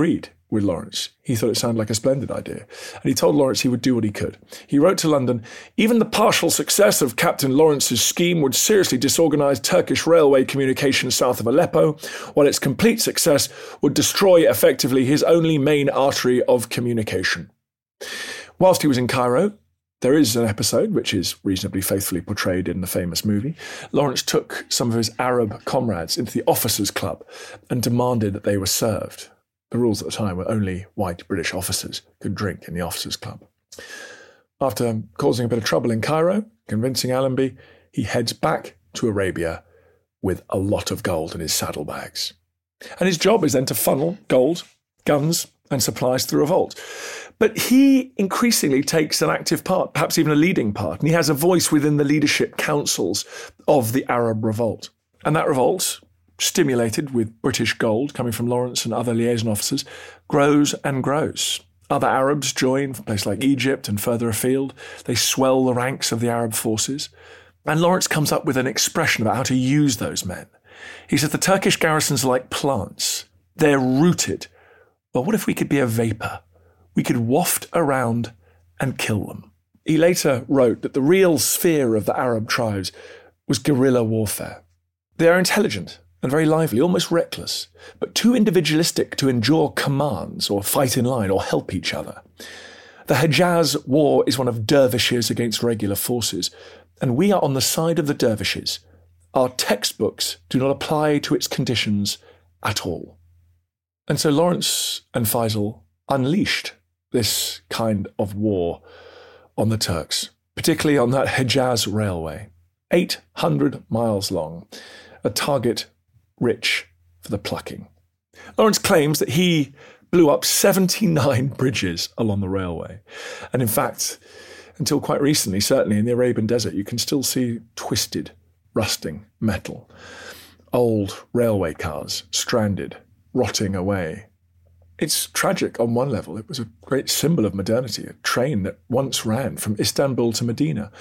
with Lawrence. He thought it sounded like a splendid idea, and he told Lawrence he would do what he could. He wrote to London, "Even the partial success of Captain Lawrence's scheme would seriously disorganise Turkish railway communication south of Aleppo, while its complete success would destroy effectively his only main artery of communication." Whilst he was in Cairo, there is an episode, which is reasonably faithfully portrayed in the famous movie. Lawrence took some of his Arab comrades into the officers' club and demanded that they were served. The rules at the time were only white British officers could drink in the officers' club. After causing a bit of trouble in Cairo, convincing Allenby, he heads back to Arabia with a lot of gold in his saddlebags. And his job is then to funnel gold, guns, and supplies to the revolt. But he increasingly takes an active part, perhaps even a leading part, and he has a voice within the leadership councils of the Arab revolt. And that revolt, stimulated with British gold coming from Lawrence and other liaison officers, grows and grows. Other Arabs join from places like Egypt and further afield. They swell the ranks of the Arab forces. And Lawrence comes up with an expression about how to use those men. He says the Turkish garrisons are like plants. They're rooted. Well, what if we could be a vapour? We could waft around and kill them. He later wrote that the real sphere of the Arab tribes was guerrilla warfare. They are intelligent and very lively, almost reckless, but too individualistic to endure commands or fight in line or help each other. The Hejaz war is one of dervishes against regular forces, and we are on the side of the dervishes. Our textbooks do not apply to its conditions at all. And so Lawrence and Faisal unleashed this kind of war on the Turks, particularly on that Hejaz railway, 800 miles long, a target rich for the plucking. Lawrence claims that he blew up 79 bridges along the railway. And in fact, until quite recently, certainly in the Arabian desert, you can still see twisted, rusting metal, old railway cars stranded, rotting away. It's tragic on one level. It was a great symbol of modernity, a train that once ran from Istanbul to Medina,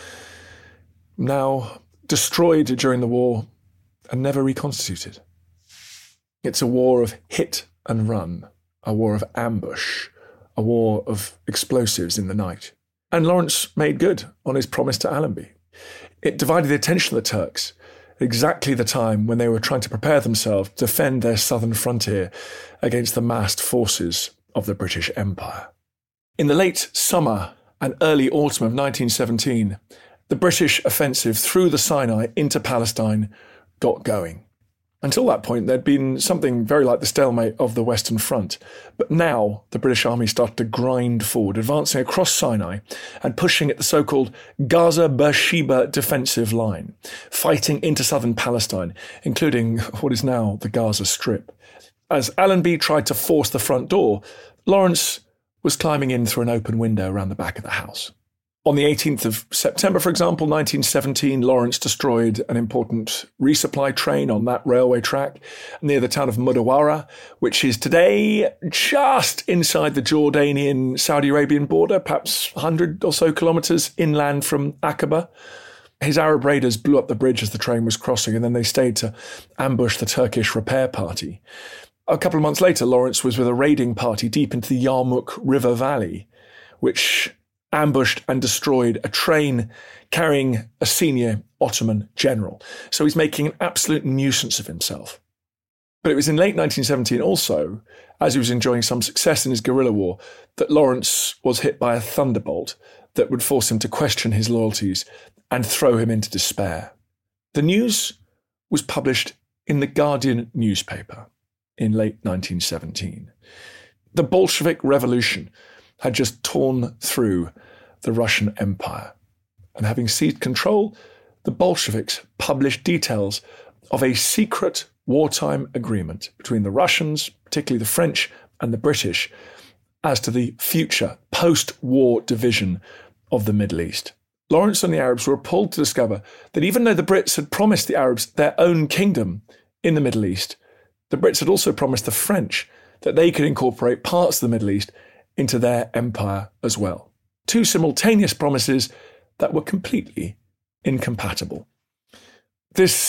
now destroyed during the war and never reconstituted. It's a war of hit and run, a war of ambush, a war of explosives in the night. And Lawrence made good on his promise to Allenby. It divided the attention of the Turks at exactly the time when they were trying to prepare themselves to defend their southern frontier against the massed forces of the British Empire. In the late summer and early autumn of 1917, the British offensive through the Sinai into Palestine got going. Until that point, there'd been something very like the stalemate of the Western Front. But now the British Army started to grind forward, advancing across Sinai and pushing at the so-called Gaza-Beersheba defensive line, fighting into southern Palestine, including what is now the Gaza Strip. As Allenby tried to force the front door, Lawrence was climbing in through an open window around the back of the house. On the 18th of September, for example, 1917, Lawrence destroyed an important resupply train on that railway track near the town of Mudawara, which is today just inside the Jordanian-Saudi Arabian border, perhaps 100 or so kilometres inland from Aqaba. His Arab raiders blew up the bridge as the train was crossing, and then they stayed to ambush the Turkish repair party. A couple of months later, Lawrence was with a raiding party deep into the Yarmouk River Valley, which ambushed and destroyed a train carrying a senior Ottoman general. So he's making an absolute nuisance of himself. But it was in late 1917 also, as he was enjoying some success in his guerrilla war, that Lawrence was hit by a thunderbolt that would force him to question his loyalties and throw him into despair. The news was published in the Guardian newspaper in late 1917. The Bolshevik Revolution had just torn through the Russian Empire. And having seized control, the Bolsheviks published details of a secret wartime agreement between the Russians, particularly the French and the British, as to the future post-war division of the Middle East. Lawrence and the Arabs were appalled to discover that even though the Brits had promised the Arabs their own kingdom in the Middle East, the Brits had also promised the French that they could incorporate parts of the Middle East into their empire as well. Two simultaneous promises that were completely incompatible. This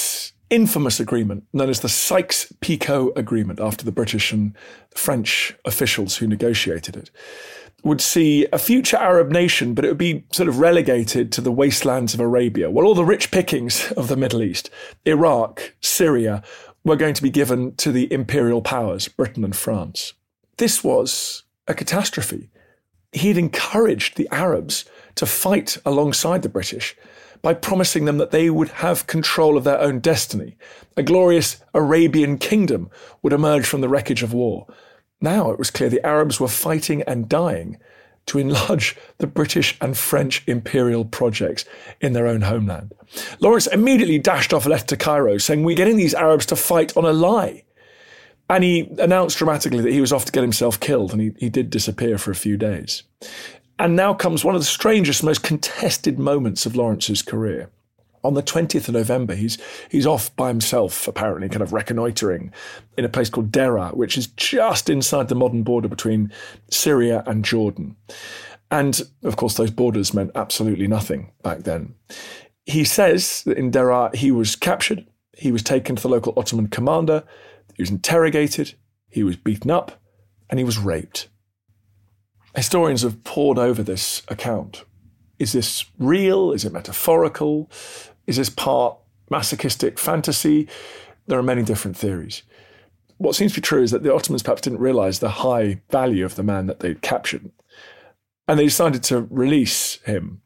infamous agreement known as the Sykes-Picot Agreement, after the British and French officials who negotiated it, would see a future Arab nation, but it would be sort of relegated to the wastelands of Arabia, while all the rich pickings of the Middle East, Iraq, Syria, were going to be given to the imperial powers, Britain and France. This was a catastrophe. He'd encouraged the Arabs to fight alongside the British by promising them that they would have control of their own destiny. A glorious Arabian kingdom would emerge from the wreckage of war. Now it was clear the Arabs were fighting and dying to enlarge the British and French imperial projects in their own homeland. Lawrence immediately dashed off a letter to Cairo saying, "We're getting these Arabs to fight on a lie." And he announced dramatically that he was off to get himself killed, and he did disappear for a few days. And now comes one of the strangest, most contested moments of Lawrence's career. On the 20th of November, he's off by himself, apparently, kind of reconnoitering in a place called Deraa, which is just inside the modern border between Syria and Jordan. And, of course, those borders meant absolutely nothing back then. He says that in Deraa he was captured, he was taken to the local Ottoman commander, he was interrogated, he was beaten up, and he was raped. Historians have pored over this account. Is this real? Is it metaphorical? Is this part masochistic fantasy? There are many different theories. What seems to be true is that the Ottomans perhaps didn't realise the high value of the man that they'd captured, and they decided to release him.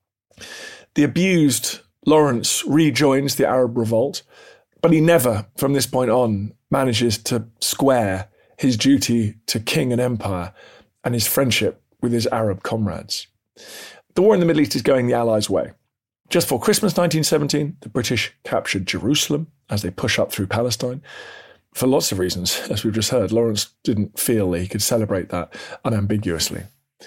The abused Lawrence rejoins the Arab revolt, but he never, from this point on, manages to square his duty to king and empire and his friendship with his Arab comrades. The war in the Middle East is going the Allies' way. Just before Christmas 1917, the British captured Jerusalem as they push up through Palestine. For lots of reasons, as we've just heard, Lawrence didn't feel that he could celebrate that unambiguously.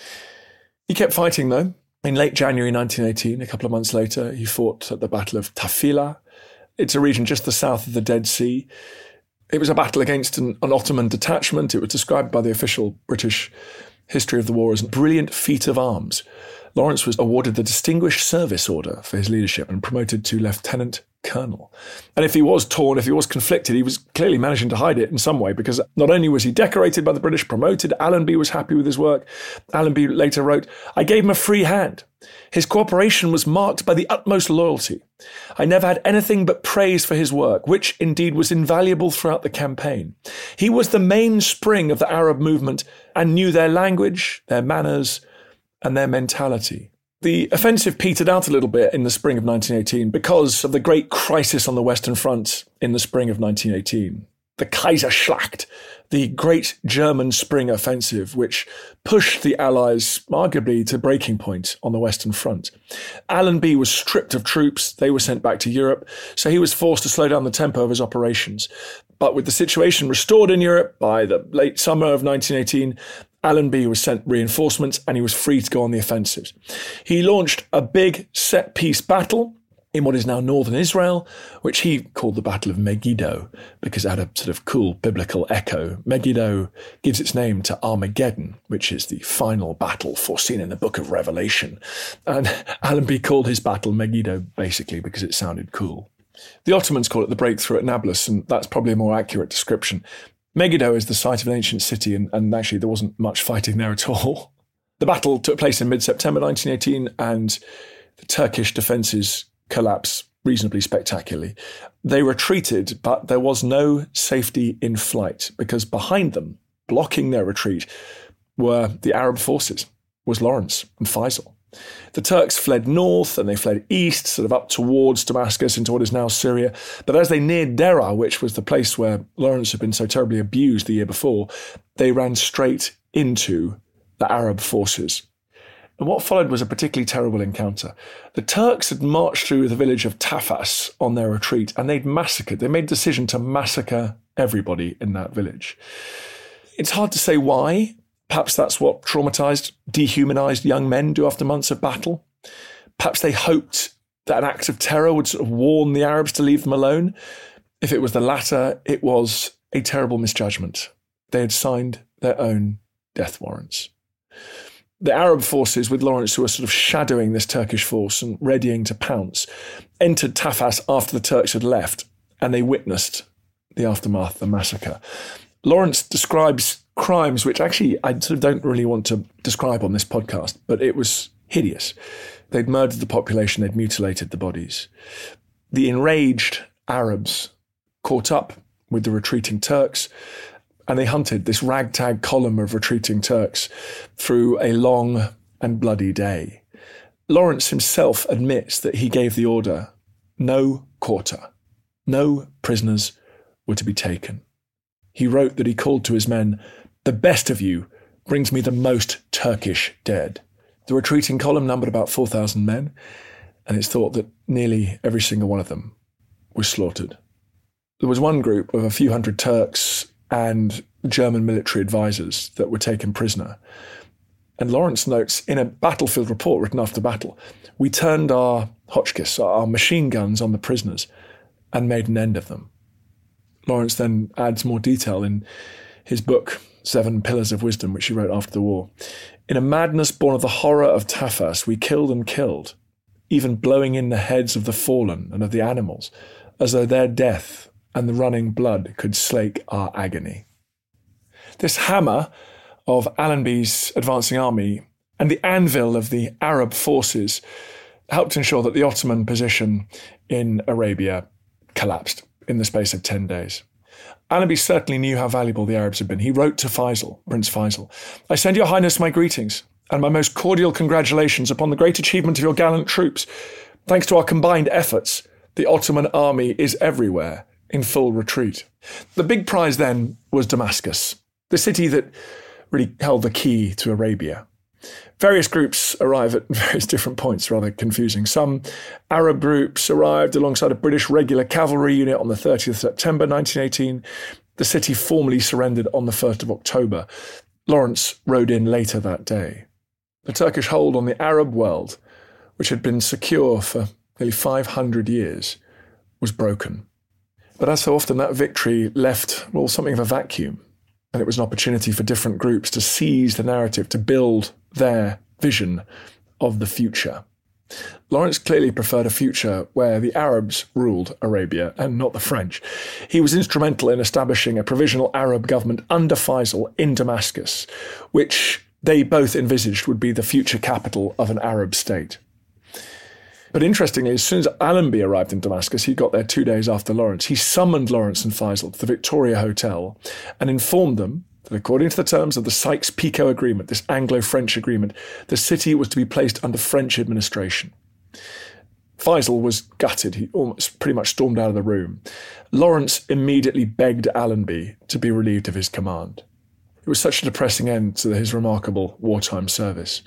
He kept fighting, though. In late January 1918, a couple of months later, he fought at the Battle of Tafila. It's a region just the south of the Dead Sea. It was a battle against an Ottoman detachment. It was described by the official British history of the war as a brilliant feat of arms. Lawrence was awarded the Distinguished Service Order for his leadership and promoted to Lieutenant Colonel. And if he was torn, if he was conflicted, he was clearly managing to hide it in some way, because not only was he decorated by the British, promoted, Allenby was happy with his work. Allenby later wrote, "I gave him a free hand. His cooperation was marked by the utmost loyalty. I never had anything but praise for his work, which indeed was invaluable throughout the campaign. He was the mainspring of the Arab movement and knew their language, their manners, and their mentality." The offensive petered out a little bit in the spring of 1918 because of the great crisis on the Western Front in the spring of 1918. The Kaiserschlacht, the great German spring offensive, which pushed the Allies arguably to breaking point on the Western Front. Allenby was stripped of troops. They were sent back to Europe, so he was forced to slow down the tempo of his operations. But with the situation restored in Europe by the late summer of 1918, Allenby was sent reinforcements and he was free to go on the offensives. He launched a big set-piece battle in what is now northern Israel, which he called the Battle of Megiddo because it had a sort of cool biblical echo. Megiddo gives its name to Armageddon, which is the final battle foreseen in the book of Revelation. And Allenby called his battle Megiddo basically because it sounded cool. The Ottomans call it the breakthrough at Nablus, and that's probably a more accurate description. Megiddo is the site of an ancient city, and actually there wasn't much fighting there at all. The battle took place in mid-September 1918, and the Turkish defences collapsed reasonably spectacularly. They retreated, but there was no safety in flight, because behind them, blocking their retreat, were the Arab forces, was Lawrence and Faisal. The Turks fled north and they fled east, sort of up towards Damascus into what is now Syria. But as they neared Deraa, which was the place where Lawrence had been so terribly abused the year before, they ran straight into the Arab forces. And what followed was a particularly terrible encounter. The Turks had marched through the village of Tafas on their retreat, and they made the decision to massacre everybody in that village. It's hard to say why. Perhaps that's what traumatised, dehumanised young men do after months of battle. Perhaps they hoped that an act of terror would sort of warn the Arabs to leave them alone. If it was the latter, it was a terrible misjudgment. They had signed their own death warrants. The Arab forces, with Lawrence, who were sort of shadowing this Turkish force and readying to pounce, entered Tafas after the Turks had left. and they witnessed the aftermath of the massacre. Lawrence describes crimes which actually I sort of don't really want to describe on this podcast, but it was hideous. They'd murdered the population, they'd mutilated the bodies. The enraged Arabs caught up with the retreating Turks, and they hunted this ragtag column of retreating Turks through a long and bloody day. Lawrence himself admits that he gave the order, no quarter, no prisoners were to be taken. He wrote that he called to his men, "The best of you brings me the most Turkish dead." The retreating column numbered about 4,000 men, and it's thought that nearly every single one of them was slaughtered. There was one group of a few hundred Turks and German military advisors that were taken prisoner. And Lawrence notes in a battlefield report written after battle, "We turned our Hotchkiss, our machine guns, on the prisoners and made an end of them." Lawrence then adds more detail in his book, 7 Pillars of Wisdom, which he wrote after the war. "In a madness born of the horror of Tafas, we killed and killed, even blowing in the heads of the fallen and of the animals, as though their death and the running blood could slake our agony." This hammer of Allenby's advancing army and the anvil of the Arab forces helped ensure that the Ottoman position in Arabia collapsed in the space of 10 days. Allenby certainly knew how valuable the Arabs had been. He wrote to Faisal, Prince Faisal, "I send your Highness my greetings and my most cordial congratulations upon the great achievement of your gallant troops. Thanks to our combined efforts, the Ottoman army is everywhere in full retreat." The big prize then was Damascus, the city that really held the key to Arabia. Various groups arrive at various different points, rather confusing. Some Arab groups arrived alongside a British regular cavalry unit on the 30th of September 1918. The city formally surrendered on the 1st of October. Lawrence rode in later that day. The Turkish hold on the Arab world, which had been secure for nearly 500 years, was broken. But as so often, that victory left, well, something of a vacuum. And it was an opportunity for different groups to seize the narrative, to build their vision of the future. Lawrence clearly preferred a future where the Arabs ruled Arabia and not the French. He was instrumental in establishing a provisional Arab government under Faisal in Damascus, which they both envisaged would be the future capital of an Arab state. But interestingly, as soon as Allenby arrived in Damascus, he got there 2 days after Lawrence. He summoned Lawrence and Faisal to the Victoria Hotel and informed them that according to the terms of the Sykes-Picot Agreement, this Anglo-French agreement, the city was to be placed under French administration. Faisal was gutted. He almost pretty much stormed out of the room. Lawrence immediately begged Allenby to be relieved of his command. It was such a depressing end to his remarkable wartime service.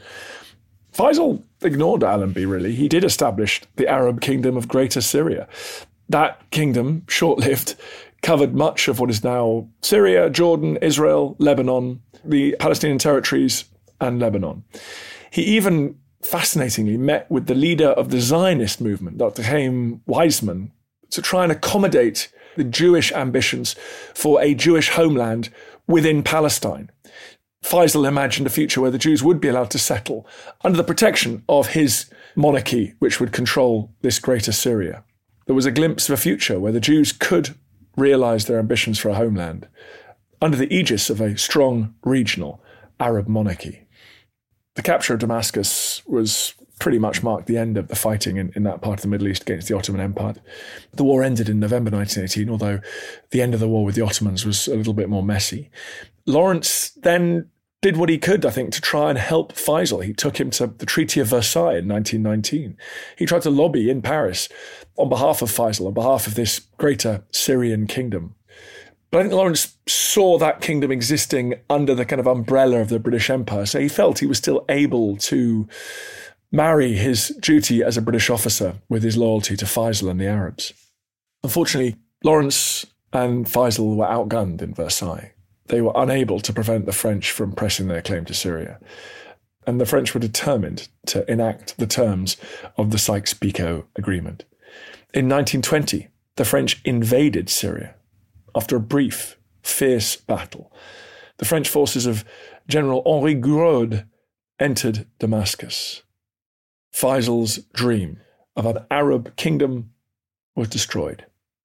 Faisal ignored Allenby, really. He did establish the Arab kingdom of Greater Syria. That kingdom, short-lived, covered much of what is now Syria, Jordan, Israel, Lebanon, the Palestinian territories, and Lebanon. He even, fascinatingly, met with the leader of the Zionist movement, Dr. Chaim Weizmann, to try and accommodate the Jewish ambitions for a Jewish homeland within Palestine. Faisal imagined a future where the Jews would be allowed to settle under the protection of his monarchy, which would control this Greater Syria. There was a glimpse of a future where the Jews could realize their ambitions for a homeland under the aegis of a strong regional Arab monarchy. The capture of Damascus was pretty much marked the end of the fighting in that part of the Middle East against the Ottoman Empire. The war ended in November 1918, although the end of the war with the Ottomans was a little bit more messy. Lawrence then did what he could, I think, to try and help Faisal. He took him to the Treaty of Versailles in 1919. He tried to lobby in Paris on behalf of Faisal, on behalf of this greater Syrian kingdom. But I think Lawrence saw that kingdom existing under the kind of umbrella of the British Empire, so he felt he was still able to marry his duty as a British officer with his loyalty to Faisal and the Arabs. Unfortunately, Lawrence and Faisal were outgunned in Versailles. They were unable to prevent the French from pressing their claim to Syria. And the French were determined to enact the terms of the Sykes-Picot Agreement. In 1920, the French invaded Syria. After a brief, fierce battle, the French forces of General Henri Gouraud entered Damascus. Faisal's dream of an Arab kingdom was destroyed.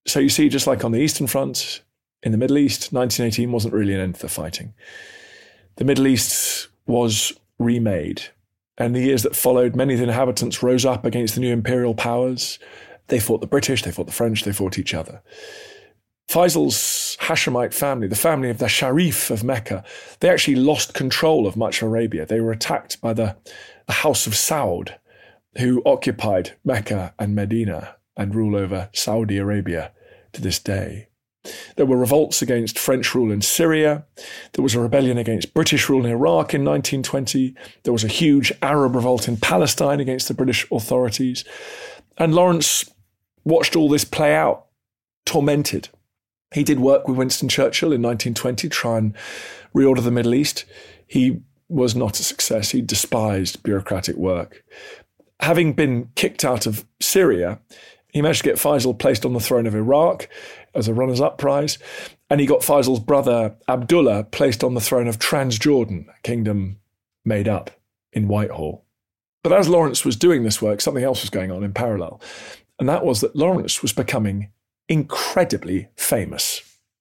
So you see, just like on the Eastern Front, in the Middle East, 1918 wasn't really an end to the fighting. The Middle East was remade. And the years that followed, many of the inhabitants rose up against the new imperial powers. They fought the British, they fought the French, they fought each other. Faisal's Hashemite family, the family of the Sharif of Mecca, they actually lost control of much of Arabia. They were attacked by the House of Saud, who occupied Mecca and Medina and rule over Saudi Arabia to this day. There were revolts against French rule in Syria. There was a rebellion against British rule in Iraq in 1920. There was a huge Arab revolt in Palestine against the British authorities. And Lawrence watched all this play out, tormented. He did work with Winston Churchill in 1920 to try and reorder the Middle East. He was not a success. He despised bureaucratic work. Having been kicked out of Syria, he managed to get Faisal placed on the throne of Iraq as a runners-up prize, and he got Faisal's brother Abdullah placed on the throne of Transjordan, a kingdom made up in Whitehall. But as Lawrence was doing this work, something else was going on in parallel, and that was that Lawrence was becoming incredibly famous.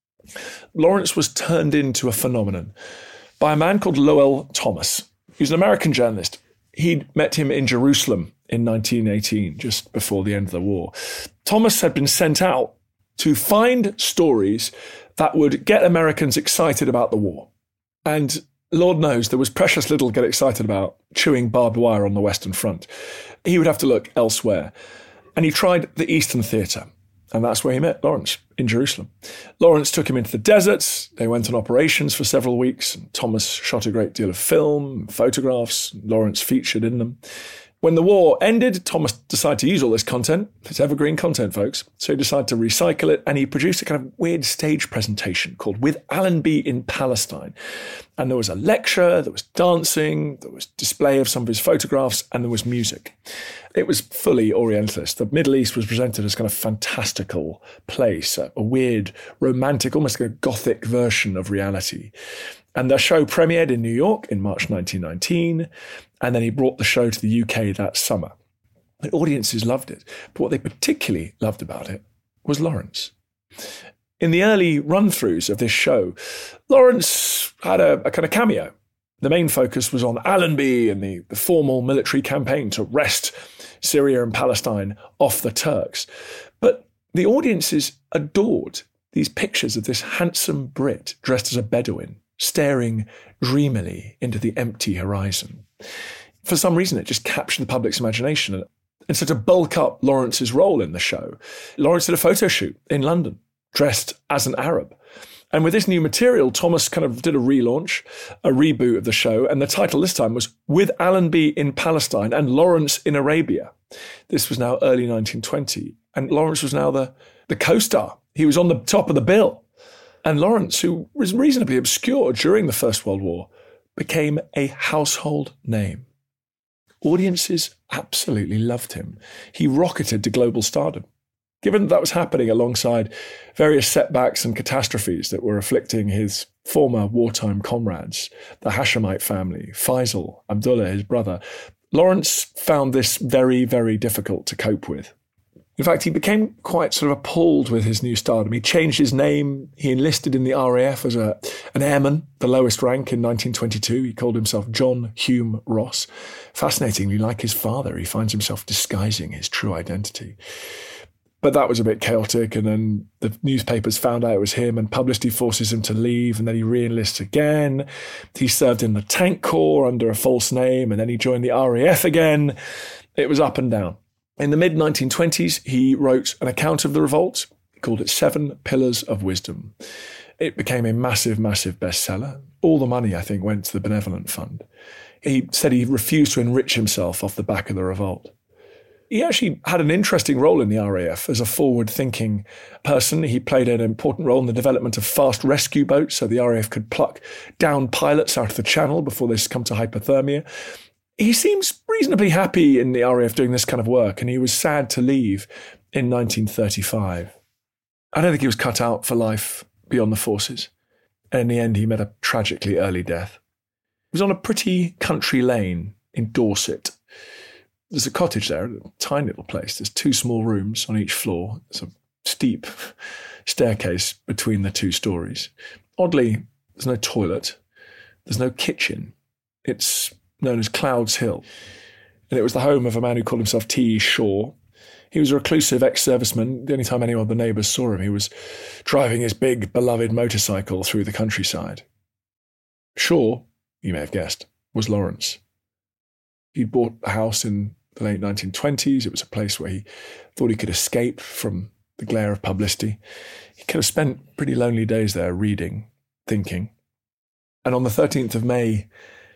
Lawrence was turned into a phenomenon by a man called Lowell Thomas. He was an American journalist. He'd met him in Jerusalem in 1918, just before the end of the war. Thomas had been sent out to find stories that would get Americans excited about the war. And Lord knows there was precious little to get excited about chewing barbed wire on the Western Front. He would have to look elsewhere. And he tried the Eastern Theatre. And that's where he met Lawrence, in Jerusalem. Lawrence took him into the deserts. They went on operations for several weeks. Thomas shot a great deal of film, photographs. Lawrence featured in them. When the war ended, Thomas decided to use all this content. It's evergreen content, folks. So he decided to recycle it, and he produced a kind of weird stage presentation called With Allenby in Palestine. And there was a lecture, there was dancing, there was display of some of his photographs, and there was music. It was fully Orientalist. The Middle East was presented as kind of fantastical place, a weird, romantic, almost like a Gothic version of reality. And the show premiered in New York in March 1919, and then he brought the show to the UK that summer. The audiences loved it, but what they particularly loved about it was Lawrence. In the early run-throughs of this show, Lawrence had a kind of cameo. The main focus was on Allenby and the formal military campaign to wrest Syria and Palestine off the Turks. But the audiences adored these pictures of this handsome Brit dressed as a Bedouin, staring dreamily into the empty horizon. For some reason, it just captured the public's imagination. And so to bulk up Lawrence's role in the show, Lawrence did a photo shoot in London, dressed as an Arab. And with this new material, Thomas kind of did a relaunch, a reboot of the show, and the title this time was With Allenby in Palestine and Lawrence in Arabia. This was now early 1920, and Lawrence was now the co-star. He was on the top of the bill. And Lawrence, who was reasonably obscure during the First World War, became a household name. Audiences absolutely loved him. He rocketed to global stardom. Given that was happening alongside various setbacks and catastrophes that were afflicting his former wartime comrades, the Hashemite family, Faisal, Abdullah, his brother, Lawrence found this very, very difficult to cope with. In fact, he became quite sort of appalled with his new stardom. He changed his name. He enlisted in the RAF as an airman, the lowest rank in 1922. He called himself John Hume Ross. Fascinatingly, like his father, he finds himself disguising his true identity. But that was a bit chaotic, and then the newspapers found out it was him, and publicity forces him to leave, and then he re-enlists again. He served in the Tank Corps under a false name, and then he joined the RAF again. It was up and down. In the mid-1920s, he wrote an account of the revolt. He called it 7 Pillars of Wisdom. It became a massive, massive bestseller. All the money, I think, went to the Benevolent Fund. He said he refused to enrich himself off the back of the revolt. He actually had an interesting role in the RAF as a forward-thinking person. He played an important role in the development of fast rescue boats so the RAF could pluck down pilots out of the channel before they succumbed to hypothermia. He seems reasonably happy in the RAF doing this kind of work, and he was sad to leave in 1935. I don't think he was cut out for life beyond the forces. And in the end, he met a tragically early death. He was on a pretty country lane in Dorset. There's a cottage there, a tiny little place. There's 2 small rooms on each floor. There's a steep staircase between the two stories. Oddly, there's no toilet. There's no kitchen. It's known as Clouds Hill. And it was the home of a man who called himself T. Shaw. He was a reclusive ex-serviceman. The only time any of the neighbours saw him, he was driving his big, beloved motorcycle through the countryside. Shaw, you may have guessed, was Lawrence. He'd bought a house in the late 1920s. It was a place where he thought he could escape from the glare of publicity. He could have spent pretty lonely days there reading, thinking. And on the 13th of May,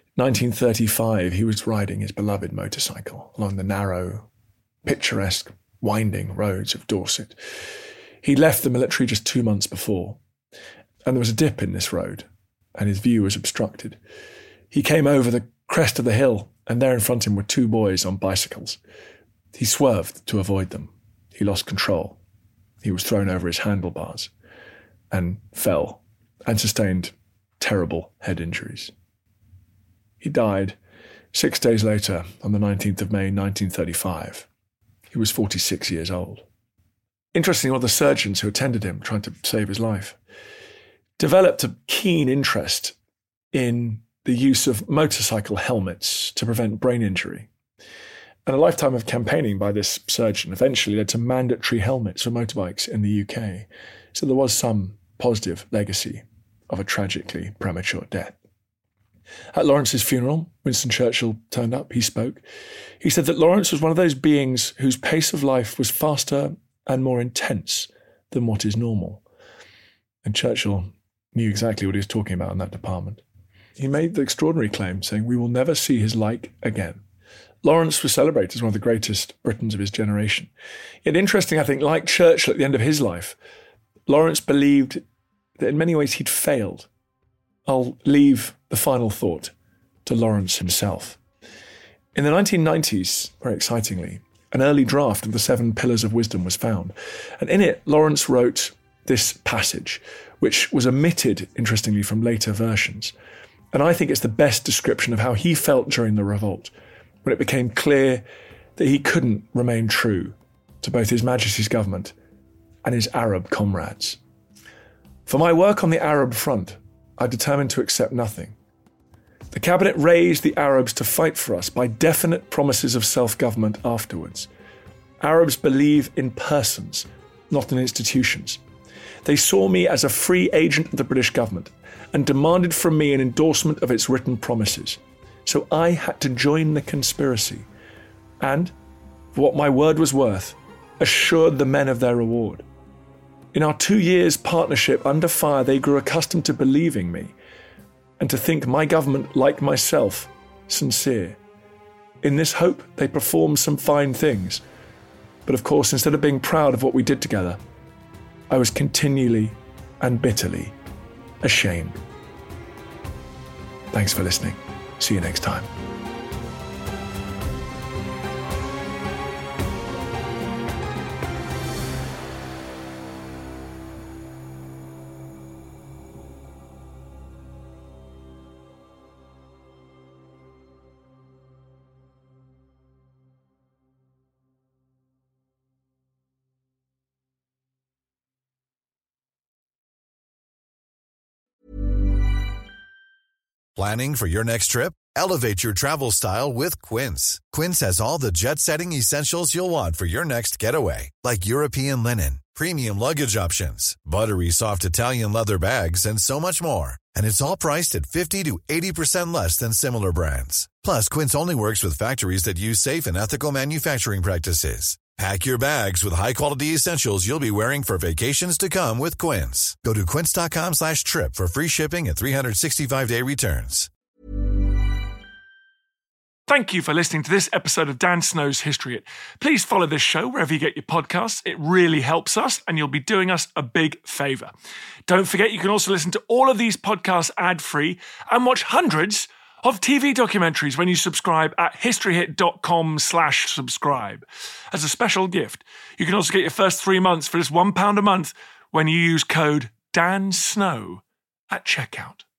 1935, he was riding his beloved motorcycle along the narrow, picturesque, winding roads of Dorset. He'd left the military just 2 months before, and there was a dip in this road, and his view was obstructed. He came over the crest of the hill, and there in front of him were two boys on bicycles. He swerved to avoid them. He lost control. He was thrown over his handlebars and fell and sustained terrible head injuries. He died 6 days later on the 19th of May, 1935. He was 46 years old. Interestingly, one of the surgeons who attended him, trying to save his life, developed a keen interest in the use of motorcycle helmets to prevent brain injury. And a lifetime of campaigning by this surgeon eventually led to mandatory helmets for motorbikes in the UK. So there was some positive legacy of a tragically premature death. At Lawrence's funeral, Winston Churchill turned up, he spoke. He said that Lawrence was one of those beings whose pace of life was faster and more intense than what is normal. And Churchill knew exactly what he was talking about in that department. He made the extraordinary claim, saying, "We will never see his like again." Lawrence was celebrated as one of the greatest Britons of his generation. Yet interesting, I think, like Churchill at the end of his life, Lawrence believed that in many ways he'd failed. I'll leave the final thought to Lawrence himself. In the 1990s, very excitingly, an early draft of the 7 Pillars of Wisdom was found. And in it, Lawrence wrote this passage, which was omitted, interestingly, from later versions. And I think it's the best description of how he felt during the revolt, when it became clear that he couldn't remain true to both His Majesty's government and his Arab comrades. "For my work on the Arab front, I determined to accept nothing. The cabinet raised the Arabs to fight for us by definite promises of self-government afterwards. Arabs believe in persons, not in institutions. They saw me as a free agent of the British government and demanded from me an endorsement of its written promises. So I had to join the conspiracy and, for what my word was worth, assured the men of their reward. In our 2 years' partnership under fire, they grew accustomed to believing me and to think my government, like myself, sincere. In this hope, they performed some fine things. But of course, instead of being proud of what we did together, I was continually and bitterly ashamed." Thanks for listening. See you next time. Planning for your next trip? Elevate your travel style with Quince. Quince has all the jet-setting essentials you'll want for your next getaway, like European linen, premium luggage options, buttery soft Italian leather bags, and so much more. And it's all priced at 50 to 80% less than similar brands. Plus, Quince only works with factories that use safe and ethical manufacturing practices. Pack your bags with high-quality essentials you'll be wearing for vacations to come with Quince. Go to quince.com/trip for free shipping and 365-day returns. Thank you for listening to this episode of Dan Snow's History Hit. Please follow this show wherever you get your podcasts. It really helps us, and you'll be doing us a big favour. Don't forget, you can also listen to all of these podcasts ad-free and watch hundreds of TV documentaries when you subscribe at historyhit.com/subscribe. As a special gift, you can also get your first 3 months for just £1 a month when you use code DANSNOW at checkout.